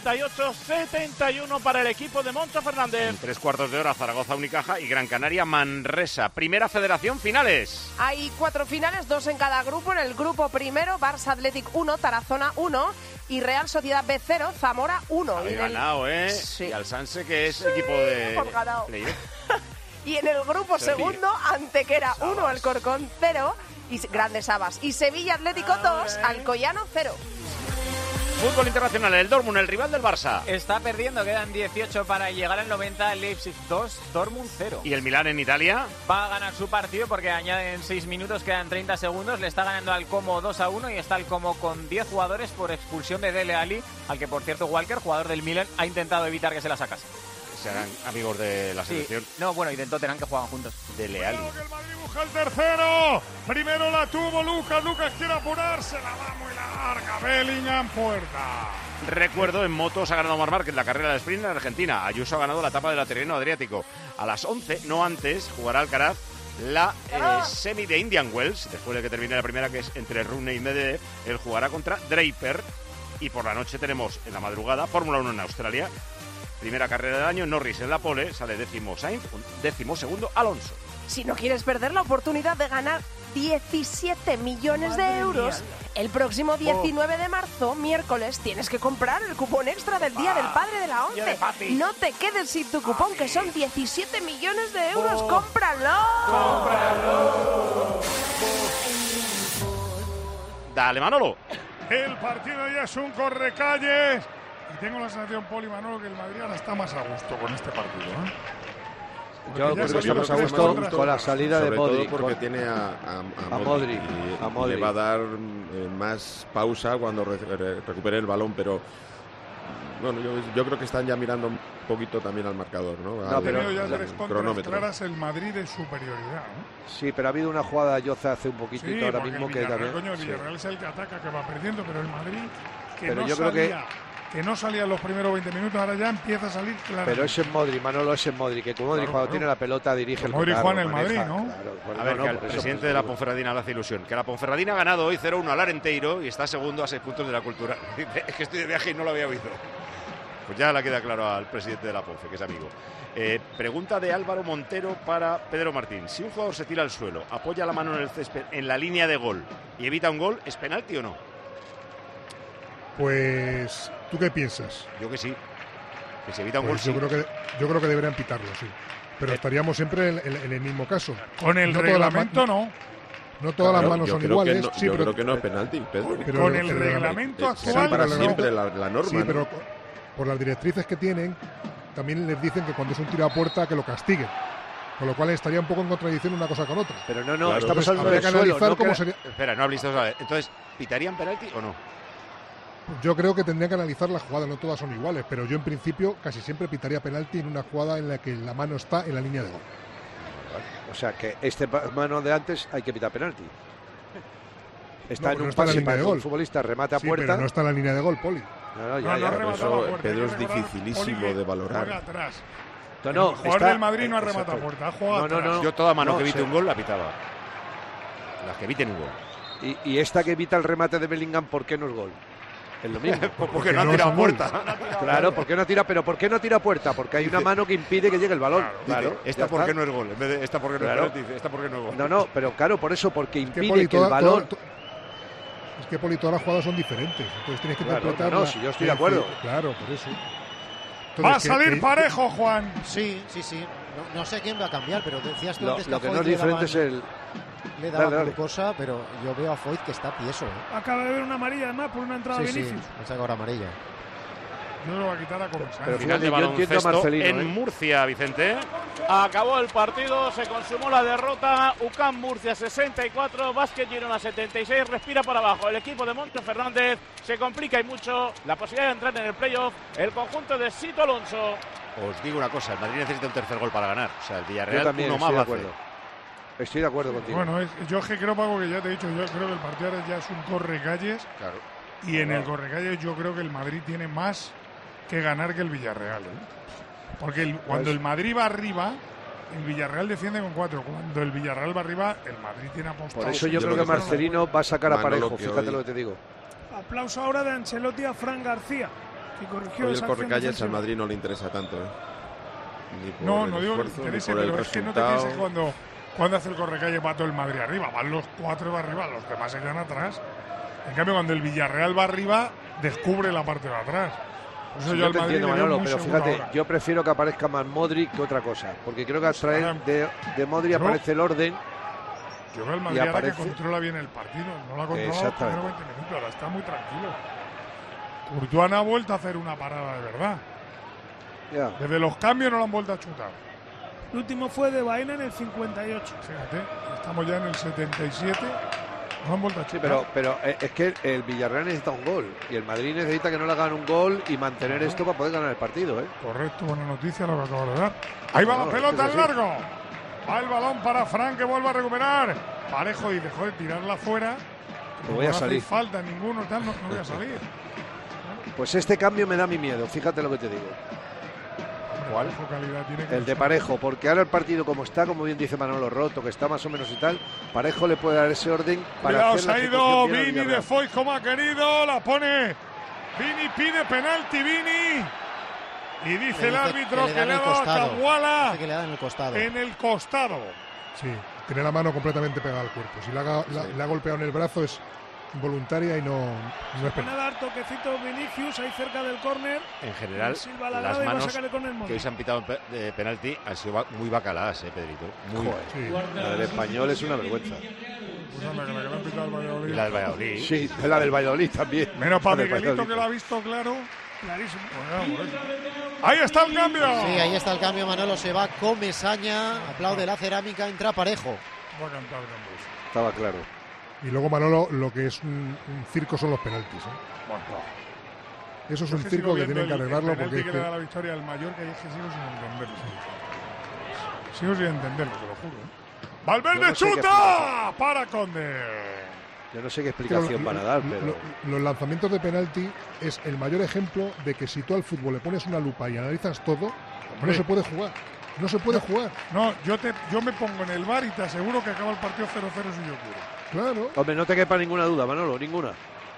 58-71 para el equipo de Moncho Fernández. En 3/4 de hora, Zaragoza Unicaja y Gran Canaria Manresa. Primera Federación, finales. Hay 4 finales, 2 en cada grupo. En el grupo primero, Barça Athletic 1, Tarazona 1 y Real Sociedad B 0, Zamora 1. Habéis ganado, ¿eh? Sí. Y al Sanse, que es equipo de... hemos ganado. Playoff. Y en el grupo segundo, Antequera 1, Alcorcón 0 y Grandes Habas. Y Sevilla Atlético 2, Alcoyano 0. Fútbol internacional, el Dortmund, el rival del Barça. Está perdiendo, quedan 18 para llegar al 90, Leipzig 2, Dortmund 0. ¿Y el Milán en Italia? Va a ganar su partido porque añaden 6 minutos, quedan 30 segundos, le está ganando al Como 2-1 y está el Como con 10 jugadores por expulsión de Dele Alli, al que por cierto Walker, jugador del Milan, ha intentado evitar que se la sacase. Se harán amigos de la selección. Sí. No, bueno, intentó Terán que juegan juntos. Dele Alli. El Madrid busca el tercero. Primero la tuvo Lucas. Lucas quiere apurarse. La va muy larga. Bellingham puerta. Recuerdo, en motos ha ganado Marc Márquez la carrera de sprint en Argentina. Ayuso ha ganado la etapa del Aterreno Adriático. A las 11, no antes, jugará Alcaraz la semi de Indian Wells. Después de que termine la primera, que es entre Rune y Medvedev, él jugará contra Draper. Y por la noche tenemos, en la madrugada, Fórmula 1 en Australia. Primera carrera del año, Norris en la pole, sale 10º Sainz, 12º Alonso. Si no quieres perder la oportunidad de ganar 17 millones de euros, el próximo 19 de marzo, miércoles, tienes que comprar el cupón extra del Día del Padre de la ONCE. No te quedes sin tu cupón, que son 17 millones de euros. ¡Cómpralo! ¡Cómpralo! Dale, Manolo. El partido ya es un correcalles. Y tengo la sensación, Poli, Manolo, que el Madrid ahora está más a gusto con este partido, ¿eh? Yo creo que estamos a gusto con la salida de Modric. Porque tiene a Modric. Y le va a dar más pausa cuando recupere el balón, pero bueno, yo creo que están ya mirando un poquito también al marcador, ¿no? Ha tenido ya 3 contras claras el Madrid en superioridad, ¿no? Sí, pero ha habido una jugada de Yoza hace un poquitito sí, ahora mismo que también... Coño, el Villarreal es el que ataca, que va perdiendo, pero el Madrid pero yo creo que no salía en los primeros 20 minutos, ahora ya empieza a salir claro. Pero ese es Modric, Manolo, ese es Modric, que Modric cuando tiene la pelota dirige el Modric juega en el Madrid, ¿no? Claro, a ver, que al presidente de la Ponferradina le hace ilusión. Que la Ponferradina ha ganado hoy 0-1 al Arenteiro y está segundo a 6 puntos de la Cultura. Es que estoy de viaje y no lo había oído. Pues ya le queda claro al presidente de la Ponfe, que es amigo. Pregunta de Álvaro Montero para Pedro Martín. Si un jugador se tira al suelo, apoya la mano en el césped en la línea de gol y evita un gol, ¿es penalti o no? Pues, ¿tú qué piensas? Yo que sí. Que se evita un gol, yo creo que deberían pitarlo, sí. Pero estaríamos siempre en el mismo caso. Con el reglamento no. No todas las manos son iguales. Sí, yo creo que no es penalti, Pedro. Pero con el reglamento actual... para siempre la norma. Sí, pero por las directrices que tienen, también les dicen que cuando es un tiro a puerta que lo castiguen. Con lo cual estaría un poco en contradicción una cosa con otra. Pero no, claro, estamos hablando de analizar no cómo sería. Espera, no habléis todos. Entonces, ¿pitarían penalti o no? Yo creo que tendría que analizar la jugada, no todas son iguales, pero yo en principio casi siempre pitaría penalti en una jugada en la que la mano está en la línea de gol. O sea que mano de antes hay que pitar penalti. Está en un no está en la pase línea para de un gol. futbolista, remate a Sí, puerta. pero no está en la línea de gol, Poli. Pedro es dificilísimo de valorar. Atrás. No, El jugador del Madrid no ha rematado a puerta, ha jugado atrás. Yo toda mano que evite sí. un gol la pitaba. Las que eviten un gol. Y esta que evita el remate de Bellingham, ¿por qué no es gol? Es lo mismo. Porque no ha tirado a puerta. Claro, ¿por qué no tira? Pero ¿por qué no tira a puerta? Porque hay una mano que impide que llegue el balón. Claro, esta porque no es gol. En vez de esta porque no es gol, dice esta porque no es gol. No, pero claro, por eso, porque impide Poli, que el balón... Es que, Poli, todas las jugadas son diferentes. Entonces tienes que interpretar... No, si yo estoy de acuerdo. Claro, por eso. Entonces, Va a salir parejo, Juan. Sí. No sé quién va a cambiar, pero decías tú antes Lo que a no es Foyt diferente es el... le daba Dale. glucosa, pero yo veo a Foyt que está tieso. Acaba de ver una amarilla además por una entrada de Vinicius. Me saca ahora amarilla. Yo lo voy a quitar a Comesaña. Pero final de baloncesto en Murcia, Vicente. Acabó el partido, se consumó la derrota. UCAM Murcia 64, Básquet Girona 76. Respira para abajo. El equipo de Moncho Fernández se complica y mucho la posibilidad de entrar en el playoff. El conjunto de Sito Alonso. Os digo una cosa, el Madrid necesita un tercer gol para ganar. O sea, el Villarreal Yo también uno más estoy de va a hacer. acuerdo. Estoy de acuerdo contigo. Bueno, yo es que creo, Paco, que ya te he dicho, yo creo que el partido ahora ya es un correcalles. Claro. Y en el correcalles yo creo que el Madrid tiene más que ganar que el Villarreal. Porque cuando el Madrid va arriba, el Villarreal defiende con 4. Cuando el Villarreal va arriba, el Madrid tiene apostado. Por eso yo creo que Marcelino va a sacar a Manolo, Parejo, que fíjate hoy- lo que te digo. Aplauso ahora de Ancelotti a Fran García, que corrigió Hoy el esa acción correcalles al defensiva. Madrid no le interesa tanto. Ni por No, el no digo que esfuerzo, te ni interese, por el pero es que no te resultado. pienses que cuando hace el correcalles va todo el Madrid arriba. Van los 4 de arriba, los demás se quedan atrás. En cambio, cuando el Villarreal va arriba, descubre la parte de atrás. Por eso Sí, yo al te Madrid entiendo, le veo Manolo, muy pero seguro fíjate, ahora. yo prefiero que aparezca más Modric que otra cosa, porque creo que a través de Modric Yo- aparece el orden. Yo veo al y Madrid ahora aparece- que controla bien el partido. No lo ha controlado los Exactamente. primeros 20 minutos, ahora está muy tranquilo. Courtois no ha vuelto a hacer una parada de verdad. Ya. Desde los cambios no lo han vuelto a chutar. El último fue de Baena en el 58. Fíjate, estamos ya en el 77. No han vuelto a Sí, chutar. pero es que el Villarreal necesita un gol y el Madrid necesita que no le hagan un gol y mantener esto para poder ganar el partido, ¿eh? Correcto, buena noticia lo que acabo de dar. Ahí va No, la es pelota que al es largo. Va el balón para Fran, que vuelve a recuperar. Parejo y dejó de tirarla fuera. Me voy a No hace salir. falta ninguno, tal, no voy a salir. Pues este cambio me da mi miedo, fíjate lo que te digo. ¿Cuál? Calidad tiene que El de Parejo, porque ahora el partido como está, como bien dice Manolo Roto, que está más o menos y tal, Parejo le puede dar ese orden para Cuidado, hacer se la ha ido ejecución bien al Vini de Villarreal. Foy como ha querido. La pone. Vini pide penalti, Vini. Y dice el árbitro que le ha dado a Cambuala Dice que le da en el costado. en el costado. Sí, tiene la mano completamente pegada al cuerpo. Si le ha golpeado en el brazo es involuntaria y no es Van a penal. dar toquecito Vinicius ahí cerca del córner. En general, Silva la las grada y va a manos sacar el córner que Modric. hoy se han pitado de penalti han sido muy bacaladas, Pedrito. Muy. Joder, la del Español es una vergüenza. Pues anda, que la que le han pitado al Valladolid. Y la del Valladolid. Sí, la del Valladolid también. Menos para La del Miguelito, Valladolid. que lo ha visto claro. Clarísimo. Ahí está el cambio. Sí, ahí está el cambio, Manolo. Se va Comesaña. Aplaude la cerámica, entra Parejo. Va a cantar Gambus. Estaba claro. Y luego, Manolo, lo que es un circo son los penaltis. Eso es Yo un que circo sigo que viendo tienen que el arreglarlo penalti porque es que le da que... la victoria al Mallorca y es que sigo sin entenderlo. Sigo sin entenderlo, te lo juro. ¡Valverde Yo no sé qué chuta! ¡Para Conde! Yo no sé qué explicación van a dar, pero... Los lanzamientos de penalti es el mayor ejemplo de que si tú al fútbol le pones una lupa y analizas todo, no se puede jugar. No se puede jugar. No, yo me pongo en el bar y te aseguro que acaba el partido 0-0 si yo quiero. Claro. Hombre, no te quepa ninguna duda, Manolo, ninguna.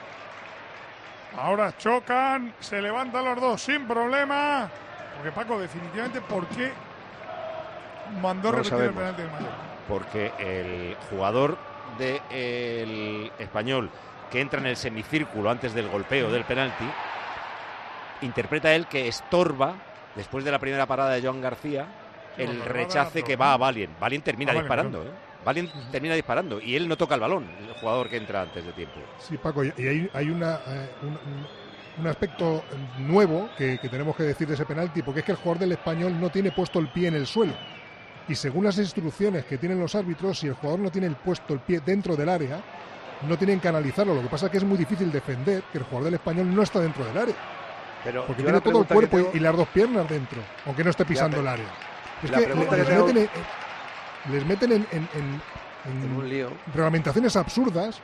Ahora chocan, se levantan los dos sin problema. Porque Paco, definitivamente, ¿por qué mandó No lo repetir el sabemos. penalti del Mallorca? Porque el jugador del Español que entra en el semicírculo antes del golpeo del penalti interpreta él que estorba, después de la primera parada de Joan García, el pero va a rechace dar que otro, va ¿no? a Valien. Valien termina Valien, disparando, claro. Valien termina disparando y él no toca el balón, el jugador que entra antes de tiempo. Sí, Paco, y hay un aspecto nuevo que tenemos que decir de ese penalti, porque es que el jugador del Español no tiene puesto el pie en el suelo. Y según las instrucciones que tienen los árbitros, si el jugador no tiene puesto el pie dentro del área, no tienen que analizarlo. Lo que pasa es que es muy difícil defender que el jugador del Español no está dentro del área. Pero Porque yo tiene la todo el pregunta que cuerpo tengo- y las dos piernas dentro, aunque no esté pisando pero el área. Es la que pregunta les que tengo- meten les meten en un lío. reglamentaciones absurdas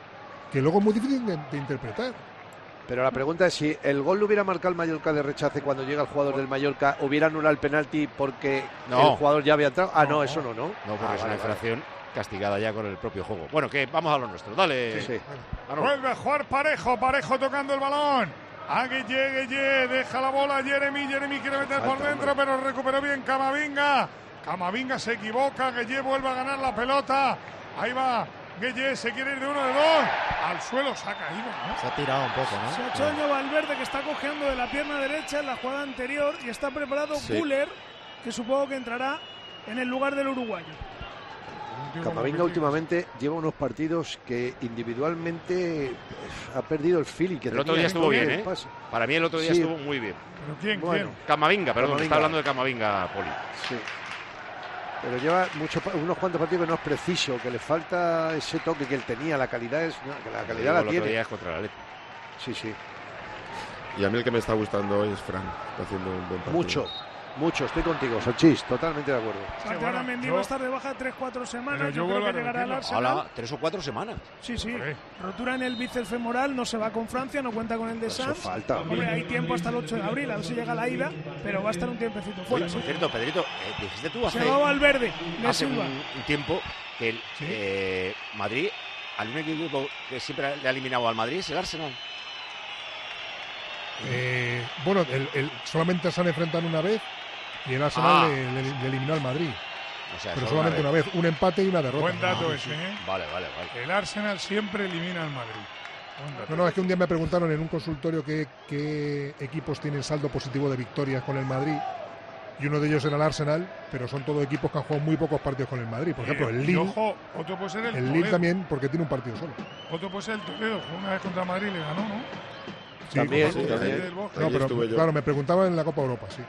que luego es muy difícil de interpretar. Pero la pregunta es si el gol lo hubiera marcado el Mallorca de rechace cuando llega el jugador del Mallorca, ¿hubiera anulado el penalti porque el jugador ya había entrado? No, eso no. No, porque es una infracción castigada ya con el propio juego. Bueno, que vamos a lo nuestro, dale. Sí. Vuelve a jugar Parejo tocando el balón. A Gueye, deja la bola Jeremy quiere meter por dentro, pero recuperó bien Camavinga se equivoca, Gueye vuelve a ganar la pelota. Ahí va Gueye, se quiere ir de 1 de 2. Al suelo se ha caído, ¿no? Se ha tirado un poco, ¿no? Se ha hecho daño Valverde, que está cojeando de la pierna derecha en la jugada anterior, y está preparado Güler, que supongo que entrará en el lugar del uruguayo. Camavinga últimamente lleva unos partidos que individualmente ha perdido el feeling que el otro día estuvo bien, ¿eh? Para mí el otro día estuvo muy bien. ¿Pero quién? Camavinga, está hablando de Camavinga, Poli. Sí. Pero lleva unos cuantos partidos que no es preciso, que le falta ese toque que él tenía, la calidad la tiene. El otro día es contra la Leti. Sí. Y a mí el que me está gustando hoy es Fran, está haciendo un buen partido. Mucho, estoy contigo, Sanchís, totalmente de acuerdo. Santiago Mendy va a estar de baja 3-4 semanas. Yo creo que llegará al Arsenal. Hola, 3 o 4 semanas. Sí. Rotura en el bíceps femoral, no se va con Francia, no cuenta con el de Sanz. Falta. Hombre, hay tiempo hasta el 8 de abril, a ver si llega la ida, pero va a estar un tiempecito fuera. Por cierto, Pedrito, dijiste tú se va Valverde, hace un tiempo que el Madrid, al único equipo que siempre le ha eliminado al Madrid es el Arsenal. Bueno, solamente se han enfrentado una vez y el Arsenal le eliminó al Madrid. O sea, pero solamente una vez, un empate y una derrota. Buen dato ese, ¿eh? Vale. El Arsenal siempre elimina al Madrid. No, es que un día me preguntaron en un consultorio qué equipos tienen saldo positivo de victorias con el Madrid. Y uno de ellos era el Arsenal, pero son todos equipos que han jugado muy pocos partidos con el Madrid. Por ejemplo, el Lille. Ojo, otro puede ser el Lille también, porque tiene un partido solo. Otro puede ser el Toledo. Una vez contra Madrid le ganó, ¿no? Sí, también. No, pero claro, me preguntaba en la Copa Europa, sí.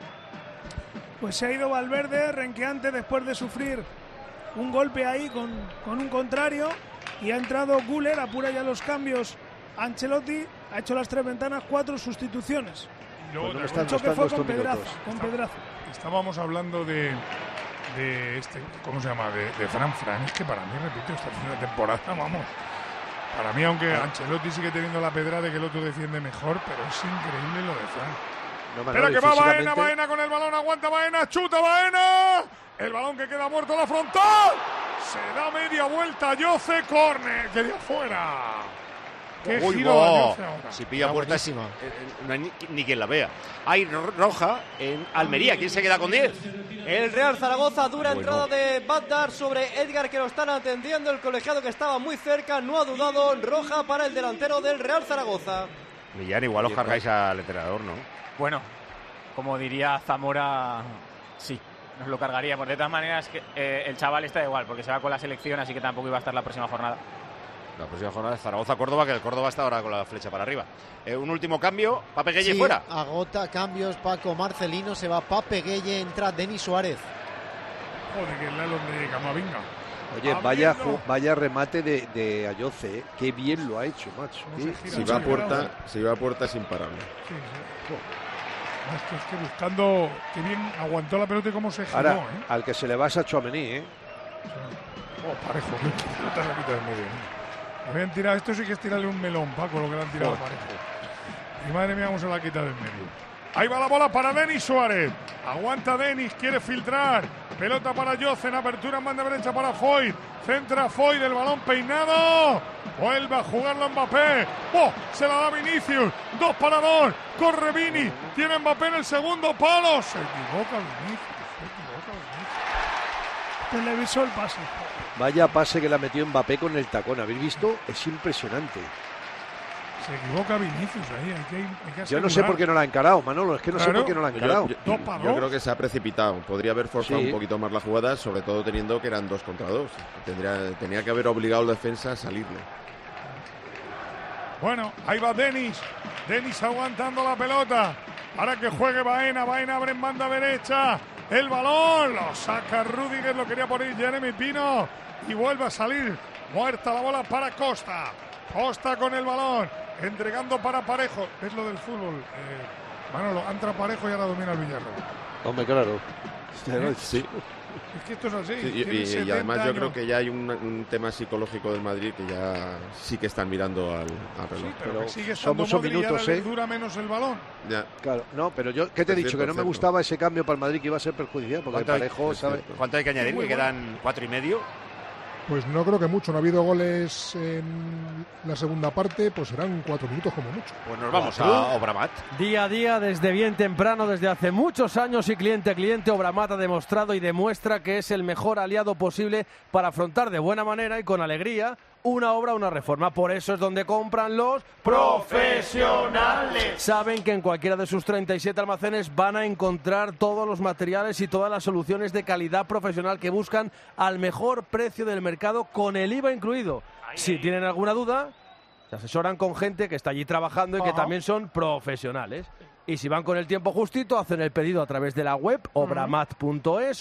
Pues se ha ido Valverde, renqueante, después de sufrir un golpe ahí con un contrario, y ha entrado Güler, apura ya los cambios. Ancelotti ha hecho las 3 ventanas, 4 sustituciones. Que fue con Pedraza. Estábamos hablando de este, ¿cómo se llama? De Fran. Es que para mí, repito, esta primera temporada, vamos. Para mí, aunque Ancelotti sigue teniendo la pedra de que el otro defiende mejor, pero es increíble lo de Fran. Pero que va Baena con el balón, aguanta Baena, chuta Baena. El balón que queda muerto a la frontal. Se da media vuelta, Jose, córner, que de afuera. ¡Qué giro de Jose ahora! Si pilla puerta, no hay ni quien la vea. Hay roja en Almería. ¿Quién se queda con 10? El Real Zaragoza, dura entrada de Bagdad sobre Edgar, que lo están atendiendo. El colegiado, que estaba muy cerca, no ha dudado. Roja para el delantero del Real Zaragoza. Millán, igual os cargáis al entrenador, ¿no? Bueno, como diría Zamora, sí, nos lo cargaríamos. De todas maneras, el chaval está igual, porque se va con la selección, así que tampoco iba a estar la próxima jornada. La próxima jornada es Zaragoza-Córdoba, que el Córdoba está ahora con la flecha para arriba. Un último cambio, Pape Gueye fuera. Agota cambios Paco Marcelino, se va Pape Gueye, entra Denis Suárez. Joder, que es la de Camavinga. Oye, vaya remate de Ayoce, qué bien lo ha hecho, macho. Si va a puerta es imparable. Sí. Es que buscando qué bien aguantó la pelota y cómo se giró. Ahora, al que se le va a Tchouaméni, Parejo, no te repito del medio. Habían tirado, esto sí que es tirarle un melón, Paco, lo que le han tirado a Parejo. Y madre mía, cómo se la ha quitado del medio. Ahí va la bola para Denis Suárez. Aguanta Denis, quiere filtrar. Pelota para Jose, en apertura en banda derecha para Foyt. Centra Foyt, del balón peinado. Vuelve a jugarlo Mbappé. Se la da Vinicius. 2 para 2. Corre Vini. Tiene Mbappé en el segundo palo. Se equivoca Vinicius. Televisó el pase. Vaya pase que la metió Mbappé con el tacón. ¿Habéis visto? Es impresionante. Se equivoca Vinicius ahí. Hay que yo no sé por qué no la ha encarado, Manolo. Es que no sé por qué no la ha encarado. Yo creo que se ha precipitado. Podría haber forzado un poquito más la jugada, sobre todo teniendo que eran 2 contra 2. Tenía que haber obligado al defensa a salirle. Bueno, ahí va Denis. Denis aguantando la pelota. Para que juegue Baena. Baena abre en banda derecha. El balón lo saca Rüdiger. Lo quería poner Jeremy Pino. Y vuelve a salir. Muerta la bola para Costa. Costa con el balón. Entregando para Parejo. Es lo del fútbol. Manolo, entra Parejo y ahora domina el Villarreal. Hombre, claro. Sí. Es que esto es así. Sí, y además yo creo que ya hay un tema psicológico del Madrid que ya sí que están mirando al reloj. Sí, pero sigue son muchos minutos, dura menos el balón. Ya. Claro, no, pero yo, ¿qué te he dicho? Que no me gustaba ese cambio para el Madrid, que iba a ser perjudicial, porque el Parejo, ¿sabe? ¿Cuánto hay que añadir? Que quedan 4,5. Pues no creo que mucho, no ha habido goles en la segunda parte, pues serán 4 minutos como mucho. Pues nos vamos a Obramat. Día a día, desde bien temprano, desde hace muchos años y cliente a cliente, Obramat ha demostrado y demuestra que es el mejor aliado posible para afrontar de buena manera y con alegría una obra, una reforma. Por eso es donde compran los profesionales. Saben que en cualquiera de sus 37 almacenes van a encontrar todos los materiales y todas las soluciones de calidad profesional que buscan al mejor precio del mercado, con el IVA incluido. Si tienen alguna duda, se asesoran con gente que está allí trabajando y que también son profesionales. Y si van con el tiempo justito, hacen el pedido a través de la web obramat.es,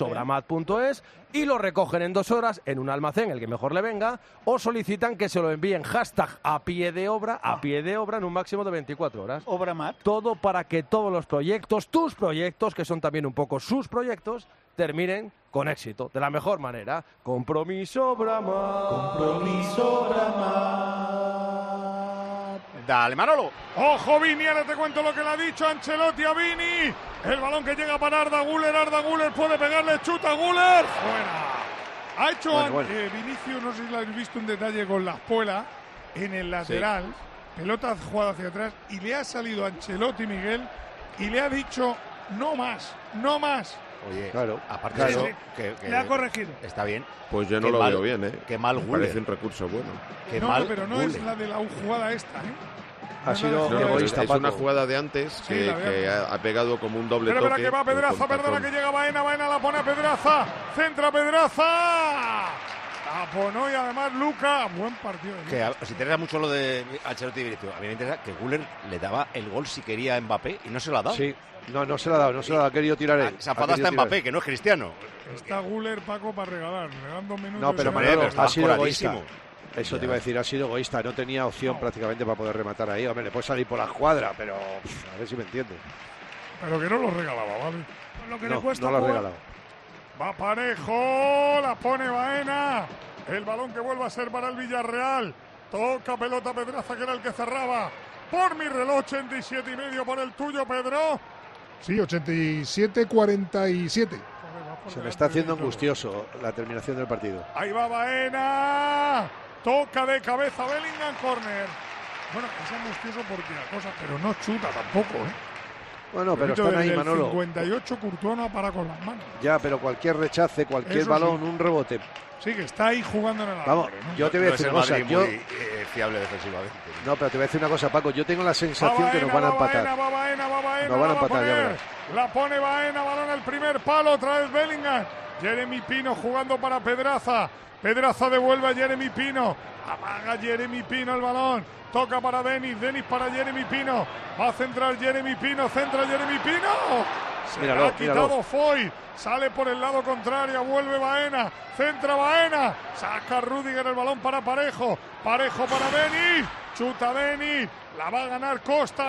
y lo recogen en 2 horas en un almacén, el que mejor le venga, o solicitan que se lo envíen #a pie de obra en un máximo de 24 horas. Obramat. Todo para que todos los proyectos, tus proyectos, que son también un poco sus proyectos, terminen con éxito, de la mejor manera. Compromiso Obramat. Compromiso Obramat. Dale, Manolo. Ojo, Vini, ahora te cuento lo que le ha dicho Ancelotti a Vini. El balón que llega para Arda Güler puede pegarle, chuta Güler. Fuera. Ha hecho Vinicius, no sé si lo habéis visto, un detalle con la espuela en el lateral. Sí. Pelota jugada hacia atrás y le ha salido Ancelotti, Miguel, y le ha dicho no más. Oye, claro, aparte claro. de eso, que le ha corregido. Está bien. Pues yo no lo veo bien, ¿eh? Qué mal Güler. Parece un recurso bueno. Pero no es la de la jugada esta, ¿eh? Ha sido egoísta, es una jugada de antes que ha pegado como un doble toque. Pero que va Pedraza, perdona, que llega Baena la pone a Pedraza, centra Pedraza. Taponó y además Luca, buen partido. Si te interesa mucho lo de Ancelotti y Vinicius, a mí me interesa que Güler le daba el gol si quería a Mbappé y no se lo ha dado. Sí, no se lo ha dado, ha querido tirar él. Se enfada hasta Mbappé, que no es Cristiano. Está Güler, Paco, para regalar, le dan 2 minutos. No, pero Manolo, ha sido egoísta. Eso Ya. te iba a decir, ha sido egoísta, no tenía opción prácticamente para poder rematar ahí. Hombre, le puede salir por la escuadra, pero a ver si me entiendes. Pero que no lo regalaba, ¿vale? Lo que le cuesta no lo ha regalado. Va Parejo, la pone Baena. El balón que vuelve a ser para el Villarreal. Toca pelota Pedraza, que era el que cerraba. Por mi reloj, 87,5 por el tuyo, Pedro. Sí, 87-47. Se me está haciendo angustioso la terminación del partido. Ahí va Baena. Toca de cabeza Bellingham, córner. Bueno, es angustioso porque la cosa, pero no chuta tampoco, ¿eh? Bueno, pero están ahí, Manolo. 58 Courtois no para con las manos. Ya, pero cualquier rechace, cualquier balón, un rebote. Sí, que está ahí jugando en el área. Vamos, ¿no? Yo te voy a decir una cosa. Muy fiable defensivamente. No, pero te voy a decir una cosa, Paco. Yo tengo la sensación que nos van a empatar. Nos van a empatar, ya verás. La pone Baena, balón al primer palo, otra vez Bellingham. Jeremy Pino jugando para Pedraza. Pedraza devuelve a Jeremy Pino. Amaga Jeremy Pino el balón. Toca para Denis para Jeremy Pino. Va a centrar Jeremy Pino, centra Jeremy Pino. Se ha quitado Foy. Sale por el lado contrario, vuelve Baena. Centra Baena. Saca Rüdiger el balón para Parejo. Parejo para Denis. Chuta Denis. La va a ganar Costa.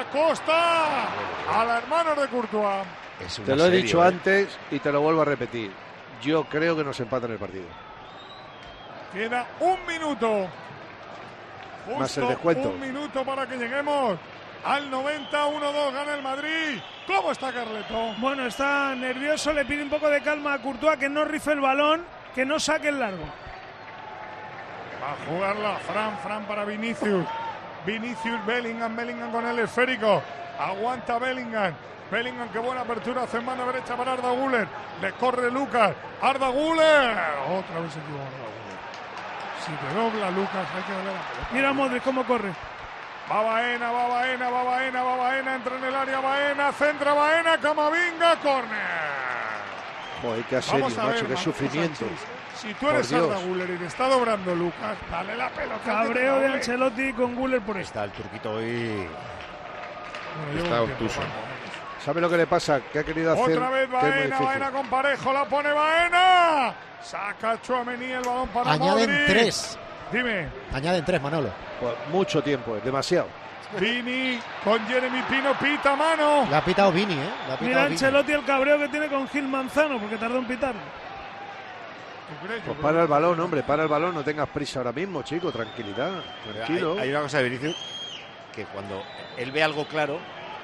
A la hermana de Courtois. Te lo he dicho antes y te lo vuelvo a repetir. Yo creo que nos empatan el partido. Queda 1 minuto. Justo más el descuento. 1 minuto para que lleguemos al 90, 1-2, gana el Madrid. ¿Cómo está Carleto? Bueno, está nervioso, le pide un poco de calma a Courtois, que no rife el balón, que no saque el largo. Va a jugarla Fran para Vinicius. Bellingham con el esférico. Aguanta Bellingham, qué buena apertura hace en mano derecha para Arda Güler. Le corre Lucas. Arda Güler. Otra vez se equivocó Arda Güler. Si te dobla Lucas, hay que darle la pelota. Mira Modric cómo corre. Va Baena, entra en el área Baena, centra Baena, Camavinga, córner. Joder, qué asedio, macho, qué sufrimiento. Si tú eres Arda Güler y te está dobrando Lucas, dale la pelota. Cabreo de Ancelotti con Güler por esto. Está el turquito hoy. Bueno, está obtuso. ¿Sabe lo que le pasa? ¿Qué ha querido hacer? Otra vez Baena con Parejo, la pone Baena. Saca Tchouaméni el balón para Añaden Modric. 3. Dime. Añaden 3, Manolo. Pues mucho tiempo, es demasiado. Vini con Jeremy Pino, pita mano. Le ha pitado Vini, ¿eh? Mira Ancelotti el cabreo que tiene con Gil Manzano, porque tardó en pitarlo. Pues para el balón, hombre, para el balón, no tengas prisa ahora mismo, chico, tranquilidad, tranquilo. Hay una cosa de Vinicius, que cuando él ve algo claro,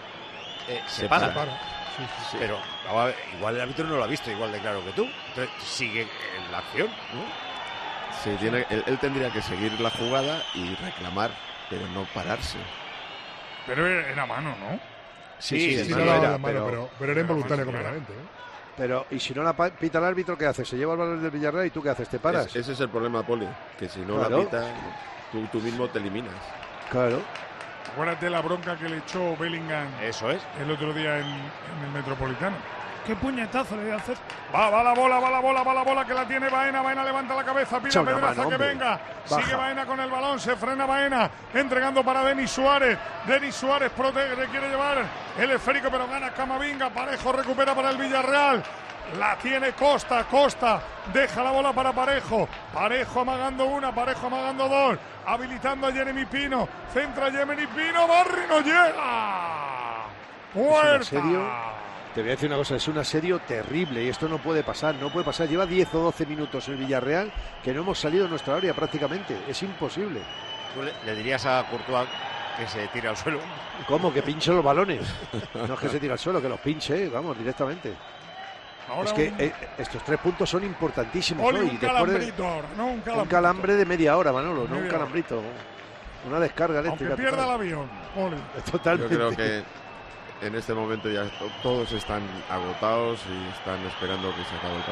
se para. Sí. Pero igual el árbitro no lo ha visto igual de claro que tú. Entonces sigue en la acción, ¿no? Sí, él tendría que seguir la jugada y reclamar, pero no pararse. Pero era mano, ¿no? Sí, no era la mano, pero era involuntaria completamente. Pero, ¿y si no la pita el árbitro, qué hace? Se lleva el balón del Villarreal y tú qué haces, ¿te paras? Ese es el problema, Poli, que si no la pita, tú mismo te eliminas. Claro. Acuérdate la bronca que le echó Bellingham. Eso es. El otro día en el Metropolitano. Qué puñetazo le voy a hacer. Va la bola que la tiene Baena. Baena levanta la cabeza, pide a Pedraza que venga. Baja. Sigue Baena con el balón, se frena Baena, entregando para Denis Suárez. Denis Suárez protege, le quiere llevar el esférico, pero gana Camavinga. Parejo recupera para el Villarreal. La tiene Costa, deja la bola para Parejo. Parejo amagando una, Parejo amagando dos. Habilitando a Jeremy Pino. Centra Jeremy Pino, Barry no llega. ¡Puerta! ¿Es un asedio? Te voy a decir una cosa, es un asedio terrible y esto no puede pasar. Lleva 10 o 12 minutos el Villarreal que no hemos salido de nuestra área prácticamente. Es imposible. ¿Tú le dirías a Courtois que se tire al suelo? ¿Cómo? Que pinche los balones. No es que se tire al suelo, que los pinche, vamos, directamente. Ahora es que estos 3 puntos son importantísimos hoy. Un calambrito, un calambre de media hora, Manolo, no un calambrito. Una descarga eléctrica. Aunque pierda el avión. Totalmente. Yo creo que en este momento ya todos están agotados y están esperando que se acabe el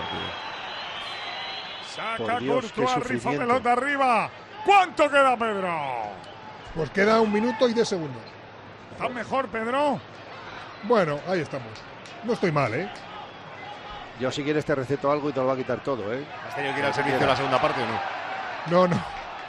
partido. Saca Courtois, rifa pelota arriba. ¿Cuánto queda, Pedro? Pues queda 1 minuto y 10 segundos. ¿Estás mejor, Pedro? Bueno, ahí estamos. No estoy mal, ¿eh? Yo si quieres te receto algo y te lo va a quitar todo, ¿eh? ¿Has tenido que ir al servicio de la segunda parte o no? No.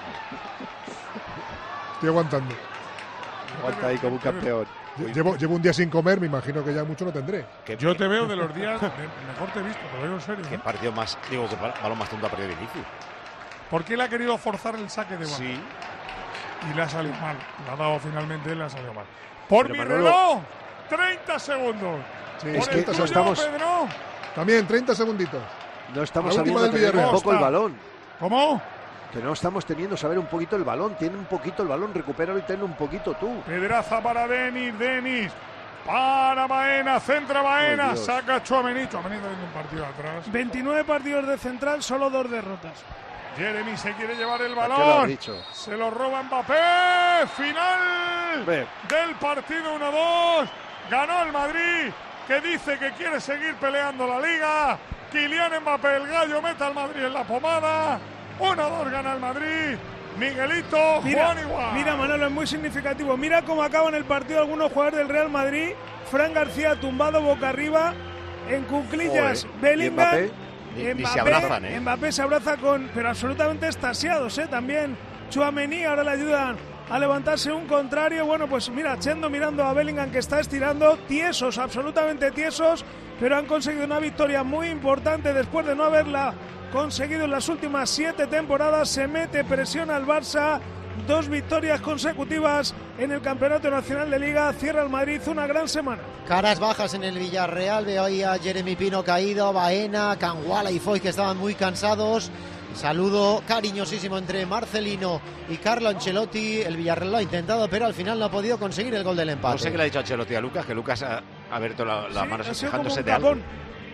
Estoy aguantando. Aguanta ahí como un campeón. Llevo un día sin comer, me imagino que ya mucho no tendré. Yo te veo de los días, mejor te he visto, te lo digo en serio. ¿Qué partido más, qué balón más tonto ha perdido Vinicius? ¿Por qué le ha querido forzar el saque de banda? Sí. Y le ha salido mal. Le ha dado finalmente, le ha salido mal. ¡Por mi reloj! 30 segundos. Sí, es que no estamos... Pedro. También, 30 segunditos. No estamos sabiendo tener un poco el balón. ¿Cómo? Que no estamos teniendo saber un poquito el balón. Tiene un poquito el balón, recupéralo y tenlo un poquito tú. Pedraza para Denis. Para Baena, centra Baena, saca Tchouaméni. Tchouaméni teniendo un partido atrás. 29 partidos de central, solo 2 derrotas. Jeremy se quiere llevar el balón. Se lo roba Mbappé. Final del partido 1-2. Ganó el Madrid, que dice que quiere seguir peleando la Liga. Kylian Mbappé, el gallo, mete al Madrid en la pomada. 1-2 gana el Madrid. Miguelito, Juan igual. Mira, Manolo, es muy significativo. Mira cómo acaban el partido algunos jugadores del Real Madrid. Fran García tumbado boca arriba. En cuclillas, Bellingham. Ni se abrazan, Mbappé se abraza pero absolutamente extasiados, también Tchouaméni. Ahora le ayudan a levantarse un contrario. Bueno, pues mira, Chendo mirando a Bellingham que está estirando, tiesos, absolutamente tiesos, pero han conseguido una victoria muy importante después de no haberla conseguido en las últimas 7 temporadas. Se mete presión al Barça, 2 victorias consecutivas en el Campeonato Nacional de Liga. Cierra el Madrid una gran semana. Caras bajas en el Villarreal, veo ahí a Jeremy Pino caído, Baena, Canguala y Foy que estaban muy cansados. Saludo cariñosísimo entre Marcelino y Carlo Ancelotti. El Villarreal lo ha intentado, pero al final no ha podido conseguir el gol del empate. No sé qué le ha dicho Ancelotti a Lucas, que Lucas ha abierto la mano quejándose de algo.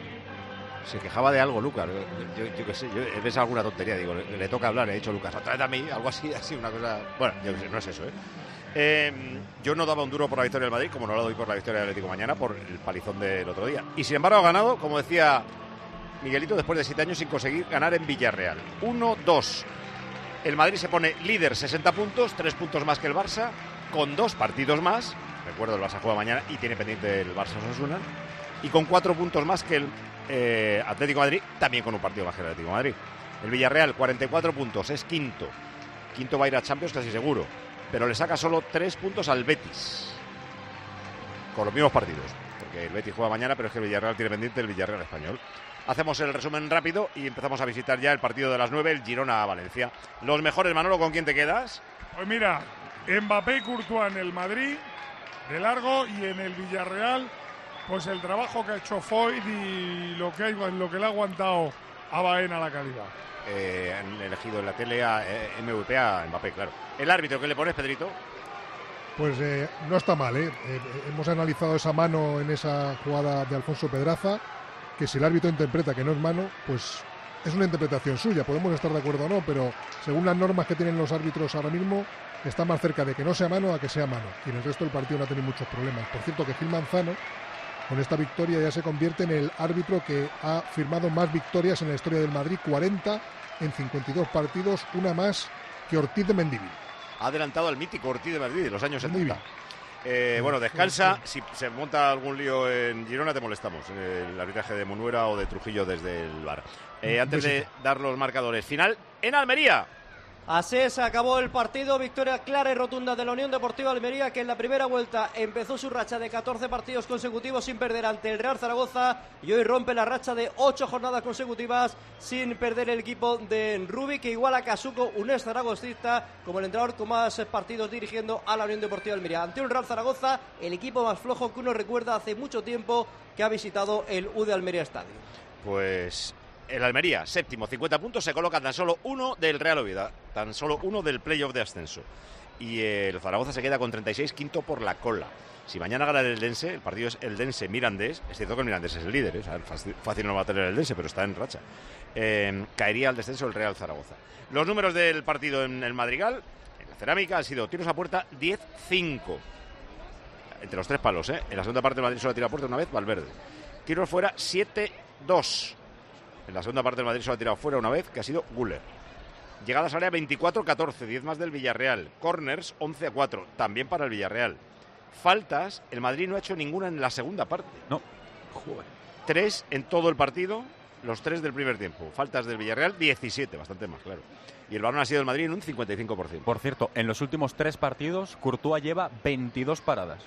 Se quejaba de algo, Lucas. Yo qué sé, he pensado alguna tontería. Digo, le toca hablar, he dicho Lucas, otra vez a mí, algo así, una cosa. Bueno, yo qué sé, no es eso, yo no daba un duro por la victoria del Madrid, como no lo doy por la victoria del Atlético mañana, por el palizón del otro día. Y sin embargo ha ganado, como decía Miguelito, después de 7 años sin conseguir ganar en Villarreal. 1-2. El Madrid se pone líder, 60 puntos, 3 puntos más que el Barça, con 2 partidos más. Recuerdo, el Barça juega mañana y tiene pendiente el Barça Osasuna. Y con 4 puntos más que el Atlético de Madrid, también con un partido más que el Atlético de Madrid. El Villarreal, 44 puntos, es quinto. Quinto va a ir a Champions casi seguro, pero le saca solo 3 puntos al Betis. Con los mismos partidos, porque el Betis juega mañana, pero es que el Villarreal tiene pendiente el Villarreal español. Hacemos el resumen rápido y empezamos a visitar ya el partido de las 9, el Girona-Valencia. Los mejores, Manolo, ¿con quién te quedas? Pues mira, Mbappé y Courtois en el Madrid, de largo, y en el Villarreal, pues el trabajo que ha hecho Foyt y lo que le ha aguantado a Baena la calidad. Han elegido en la tele a MVP a Mbappé, claro. ¿El árbitro qué le pones, Pedrito? Pues no está mal, hemos analizado esa mano en esa jugada de Alfonso Pedraza, que si el árbitro interpreta que no es mano, pues es una interpretación suya, podemos estar de acuerdo o no, pero según las normas que tienen los árbitros ahora mismo, está más cerca de que no sea mano a que sea mano, y en el resto del partido no ha tenido muchos problemas. Por cierto, que Gil Manzano, con esta victoria, ya se convierte en el árbitro que ha firmado más victorias en la historia del Madrid, 40 en 52 partidos, una más que Ortiz de Mendívil. Ha adelantado al mítico Ortiz de Madrid de los años 70. Bueno, descansa. Si se monta algún lío en Girona, te molestamos. El arbitraje de Munuera o de Trujillo desde el VAR. Antes de dar los marcadores, final en Almería. Así se acabó el partido, victoria clara y rotunda de la Unión Deportiva Almería, que en la primera vuelta empezó su racha de 14 partidos consecutivos sin perder ante el Real Zaragoza y hoy rompe la racha de 8 jornadas consecutivas sin perder el equipo de Rubi, que iguala a Casuco, un ex zaragozista, como el entrenador con más partidos dirigiendo a la Unión Deportiva Almería. Ante un Real Zaragoza, el equipo más flojo que uno recuerda hace mucho tiempo que ha visitado el U de Almería Estadio. Pues el Almería, séptimo, 50 puntos, se coloca tan solo uno del Real Oviedo, tan solo uno del playoff de ascenso. Y el Zaragoza se queda con 36, quinto por la cola. Si mañana gana el Eldense, el partido es Eldense-Mirandés, es cierto que el Mirandés es el líder, fácil no va a tener el Eldense, pero está en racha. Caería al descenso el Real Zaragoza. Los números del partido en el Madrigal, en la Cerámica, han sido tiros a puerta 10-5. Entre los tres palos, En la segunda parte el Madrid solo ha tirado a puerta una vez, Valverde. Tiros fuera 7-2. En la segunda parte el Madrid solo ha tirado fuera una vez, que ha sido Güler. Llegadas al área 24-14, 10 más del Villarreal. Corners 11-4, también para el Villarreal. Faltas, el Madrid no ha hecho ninguna en la segunda parte. No. Joder. 3 en todo el partido, los 3 del primer tiempo. Faltas del Villarreal, 17, bastante más, claro. Y el balón ha sido del Madrid en un 55%. Por cierto, en los últimos 3 partidos, Courtois lleva 22 paradas.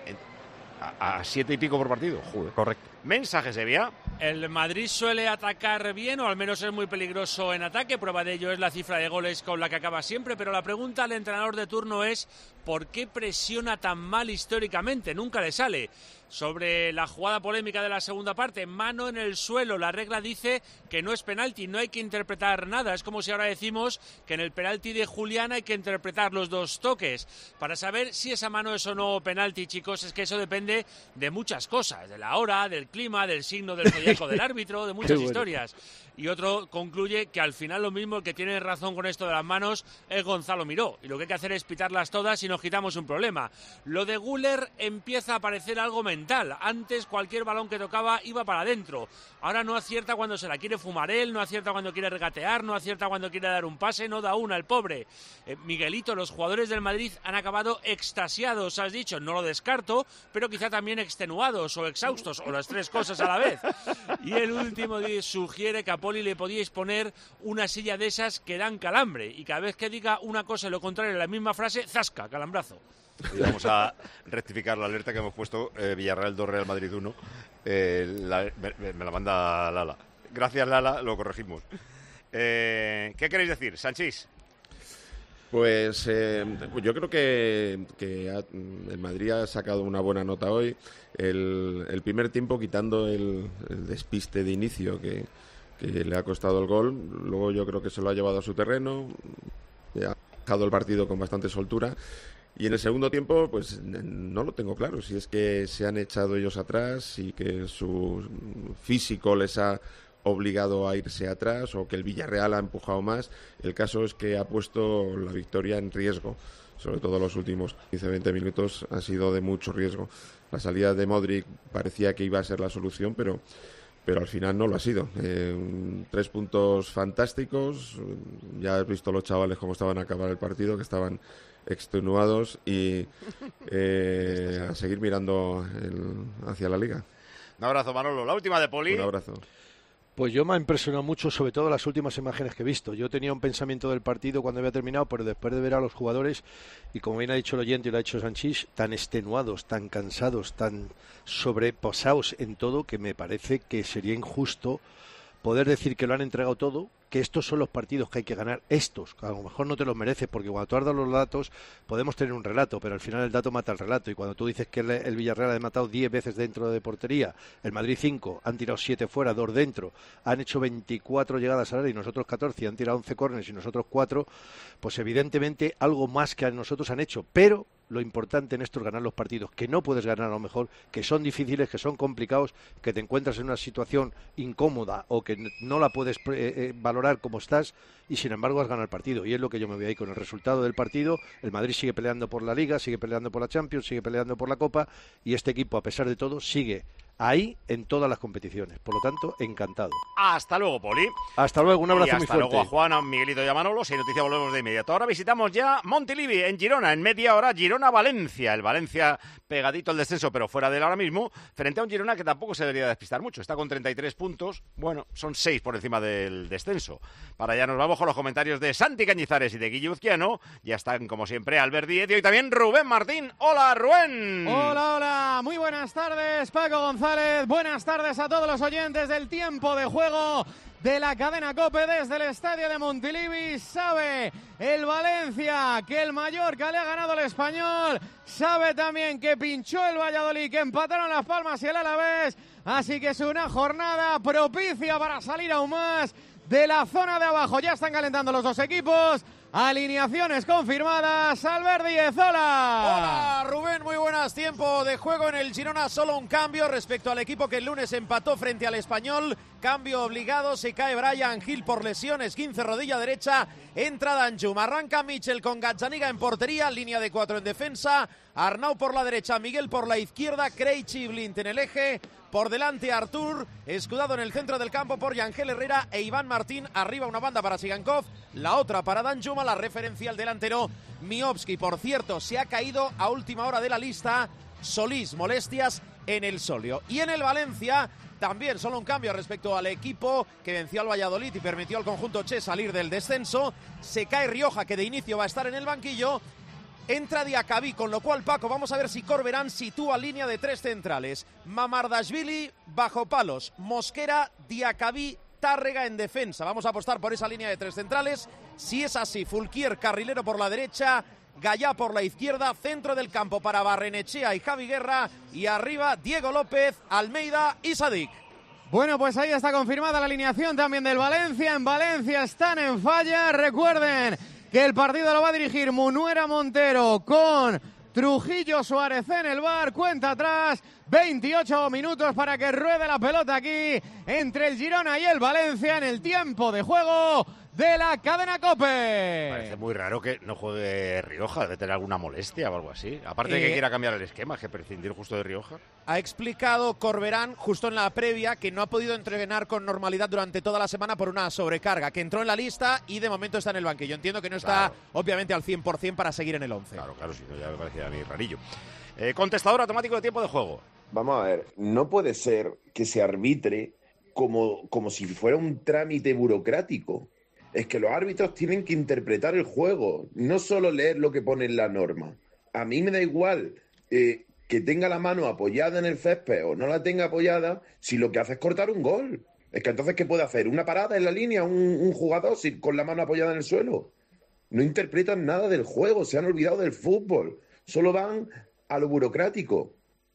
A 7 y pico por partido, joder. Correcto. Mensaje, Sevilla. El Madrid suele atacar bien, o al menos es muy peligroso en ataque. Prueba de ello es la cifra de goles con la que acaba siempre. Pero la pregunta al entrenador de turno es: ¿por qué presiona tan mal históricamente? Nunca le sale. Sobre la jugada polémica de la segunda parte, mano en el suelo. La regla dice que no es penalti, no hay que interpretar nada. Es como si ahora decimos que en el penalti de Julián hay que interpretar los 2 toques. Para saber si esa mano es o no penalti, chicos, es que eso depende de muchas cosas. De la hora, del clima, del signo del zodiaco del árbitro, de muchas historias. Y otro concluye que al final lo mismo, el que tiene razón con esto de las manos es Gonzalo Miró. Y lo que hay que hacer es pitarlas todas y nos quitamos un problema. Lo de Güler empieza a parecer algo mental. Antes cualquier balón que tocaba iba para adentro. Ahora no acierta cuando se la quiere fumar él, no acierta cuando quiere regatear, no acierta cuando quiere dar un pase, no da una el pobre. Miguelito, los jugadores del Madrid han acabado extasiados, has dicho. No lo descarto, pero quizá también extenuados o exhaustos, o las 3 cosas a la vez. Y el último sugiere que a Poli le podíais poner una silla de esas que dan calambre, y cada vez que diga una cosa y lo contrario en la misma frase, ¡zasca! Calambrazo. Y vamos a rectificar la alerta que hemos puesto, Villarreal 2, Real Madrid 1. Me la manda Lala. Gracias, Lala, lo corregimos. ¿Qué queréis decir, Sanchís? Pues yo creo que el Madrid ha sacado una buena nota hoy. El primer tiempo, quitando el despiste de inicio que le ha costado el gol, luego yo creo que se lo ha llevado a su terreno, ha dejado el partido con bastante soltura. Y en el segundo tiempo, pues no lo tengo claro, si es que se han echado ellos atrás y que su físico les ha obligado a irse atrás, o que el Villarreal ha empujado más. El caso es que ha puesto la victoria en riesgo. Sobre todo los últimos 15-20 minutos ha sido de mucho riesgo. La salida de Modric parecía que iba a ser la solución, pero al final no lo ha sido. 3 puntos fantásticos. Ya has visto los chavales cómo estaban a acabar el partido, que estaban extenuados, y a seguir mirando hacia la Liga. Un abrazo, Manolo. La última de Poli. Un abrazo. Pues yo me ha impresionado mucho, sobre todo las últimas imágenes que he visto. Yo tenía un pensamiento del partido cuando había terminado, pero después de ver a los jugadores, y como bien ha dicho el oyente y lo ha dicho Sanchís, tan extenuados, tan cansados, tan sobrepasados en todo, que me parece que sería injusto poder decir que lo han entregado todo, que estos son los partidos que hay que ganar, estos, a lo mejor no te los mereces, porque cuando tú has dado los datos podemos tener un relato, pero al final el dato mata el relato, y cuando tú dices que el Villarreal ha matado 10 veces dentro de portería, el Madrid 5, han tirado 7 fuera, 2 dentro, han hecho 24 llegadas al área y nosotros 14, han tirado 11 córneres y nosotros 4, pues evidentemente algo más que a nosotros han hecho, pero lo importante en esto es ganar los partidos, que no puedes ganar a lo mejor, que son difíciles, que son complicados, que te encuentras en una situación incómoda o que no la puedes valorar como estás, y sin embargo has ganado el partido, y es lo que yo me voy ahí con el resultado del partido. El Madrid sigue peleando por la Liga, sigue peleando por la Champions, sigue peleando por la Copa, y este equipo, a pesar de todo, sigue ahí en todas las competiciones. Por lo tanto, encantado. Hasta luego, Poli. Hasta luego, un abrazo muy fuerte. Hasta luego a Juan, a Miguelito y a Manolo. Sin noticia volvemos de inmediato. Ahora visitamos ya Montilivi, en Girona, en media hora, Girona-Valencia. El Valencia pegadito al descenso, pero fuera de él ahora mismo, frente a un Girona que tampoco se debería despistar mucho. Está con 33 puntos, bueno, son 6 por encima del descenso. Para allá nos vamos con los comentarios de Santi Cañizares y de Guille Uzquiano. Ya están, como siempre, Albert Díez y hoy también Rubén Martín. ¡Hola, Rubén! Hola, hola, muy buenas tardes, Paco González. Buenas tardes a todos los oyentes del Tiempo de Juego de la cadena COPE desde el estadio de Montilivi. Sabe el Valencia que el Mallorca le ha ganado al Español. Sabe también que pinchó el Valladolid, que empataron Las Palmas y el Alavés. Así que es una jornada propicia para salir aún más de la zona de abajo. Ya están calentando los dos equipos. Alineaciones confirmadas. Albert Díez, hola. Hola, Rubén, muy buenas. Tiempo de juego en el Girona. Solo un cambio respecto al equipo que el lunes empató frente al Español. Cambio obligado. Se cae Brian Hill por lesiones. 15 rodilla derecha. Entra Danjum. Arranca Michel con Gazzaniga en portería. Línea de 4 en defensa. Arnau por la derecha. Miguel por la izquierda. Krejci y Blind en el eje. Por delante Artur, escudado en el centro del campo por Yangel Herrera e Iván Martín. Arriba una banda para Sigankov, la otra para Danjuma, la referencia al delantero Miovski. Por cierto, se ha caído a última hora de la lista Solís, molestias en el sóleo. Y en el Valencia, también solo un cambio respecto al equipo que venció al Valladolid y permitió al conjunto Che salir del descenso. Se cae Rioja, que de inicio va a estar en el banquillo. Entra Diacabí, con lo cual, Paco, vamos a ver si Corberán sitúa línea de 3 centrales. Mamardashvili bajo palos, Mosquera, Diacabí, Tárrega en defensa. Vamos a apostar por esa línea de 3 centrales. Si es así, Fulquier, carrilero por la derecha, Gallá por la izquierda, centro del campo para Barrenechea y Javi Guerra, y arriba Diego López, Almeida y Sadik. Bueno, pues ahí está confirmada la alineación también del Valencia. En Valencia están en falla. Recuerden que el partido lo va a dirigir Munuera Montero con Trujillo Suárez en el bar. Cuenta atrás, 28 minutos para que ruede la pelota aquí entre el Girona y el Valencia en el tiempo de juego de la cadena COPE. Parece muy raro que no juegue Rioja, debe tener alguna molestia o algo así. Aparte de que quiera cambiar el esquema, que prescindir justo de Rioja. Ha explicado Corberán justo en la previa que no ha podido entrenar con normalidad durante toda la semana por una sobrecarga, que entró en la lista y de momento está en el banquillo. Entiendo que no está obviamente al 100% para seguir en el 11. Claro, si no ya me parecía a mí rarillo. Contestador automático de tiempo de juego. Vamos a ver, no puede ser que se arbitre como si fuera un trámite burocrático. Es que los árbitros tienen que interpretar el juego, no solo leer lo que pone en la norma. A mí me da igual que tenga la mano apoyada en el césped o no la tenga apoyada si lo que hace es cortar un gol. Es que entonces, ¿qué puede hacer? ¿Una parada en la línea un jugador con la mano apoyada en el suelo? No interpretan nada del juego, se han olvidado del fútbol. Solo van a lo burocrático.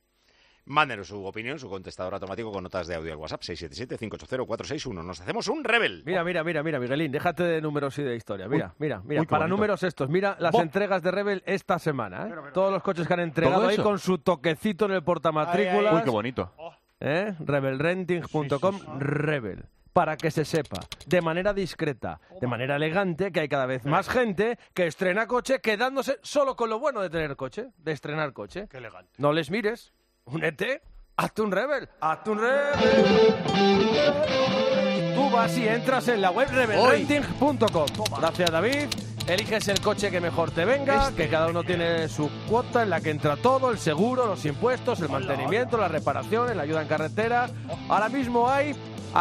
Mándenos su opinión, su contestador automático con notas de audio al WhatsApp 677-580-461. Nos hacemos un rebel. Mira, Miguelín, déjate de números y de historia. Mira, uy, para números estos, mira las entregas de Rebel esta semana. Todos los coches que han entregado ahí con su toquecito en el portamatrículas. Uy, qué bonito. Rebelrenting.com, sí. Rebel. Para que se sepa, de manera discreta, de manera elegante, que hay cada vez más gente que estrena coche quedándose solo con lo bueno de tener coche, de estrenar coche. Qué elegante. No les mires. Únete, hazte un Rebel, hazte un Rebel. Tú vas y entras en la web rebelrenting.com. Gracias, David. Eliges el coche que mejor te venga, que cada uno tiene su cuota en la que entra todo, el seguro, los impuestos, el mantenimiento, las reparaciones, la ayuda en carretera. Ahora mismo hay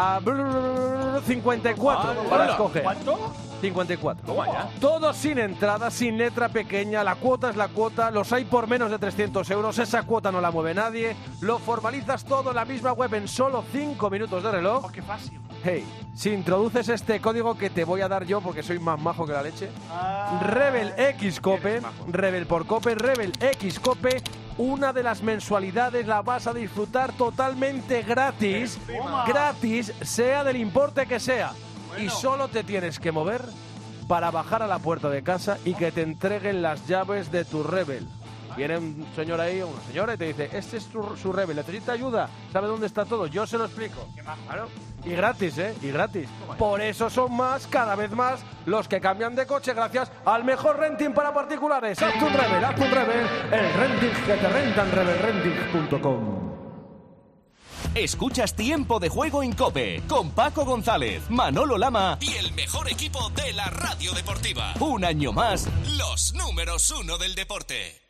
54 para escoger. ¿Cuánto? 54. Todos sin entrada, sin letra pequeña, la cuota es la cuota, los hay por menos de 300 euros, esa cuota no la mueve nadie, lo formalizas todo en la misma web en solo 5 minutos de reloj. ¡Qué fácil! Hey, si introduces este código que te voy a dar yo porque soy más majo que la leche, Rebel X Cope, Rebel por Cope, Rebel X Cope, una de las mensualidades la vas a disfrutar totalmente gratis, sea del importe que sea. Y solo te tienes que mover para bajar a la puerta de casa y que te entreguen las llaves de tu Rebel. Viene un señor ahí o una señora y te dice, este es su Rebel, ¿necesita ayuda? ¿Sabe dónde está todo? Yo se lo explico. Claro. Y gratis, y gratis. Por eso son cada vez más, los que cambian de coche gracias al mejor renting para particulares. Haz tu Rebel, el renting que te rentan, rebelrenting.com. Escuchas Tiempo de Juego en COPE, con Paco González, Manolo Lama y el mejor equipo de la radio deportiva. Un año más, los números 1 del deporte.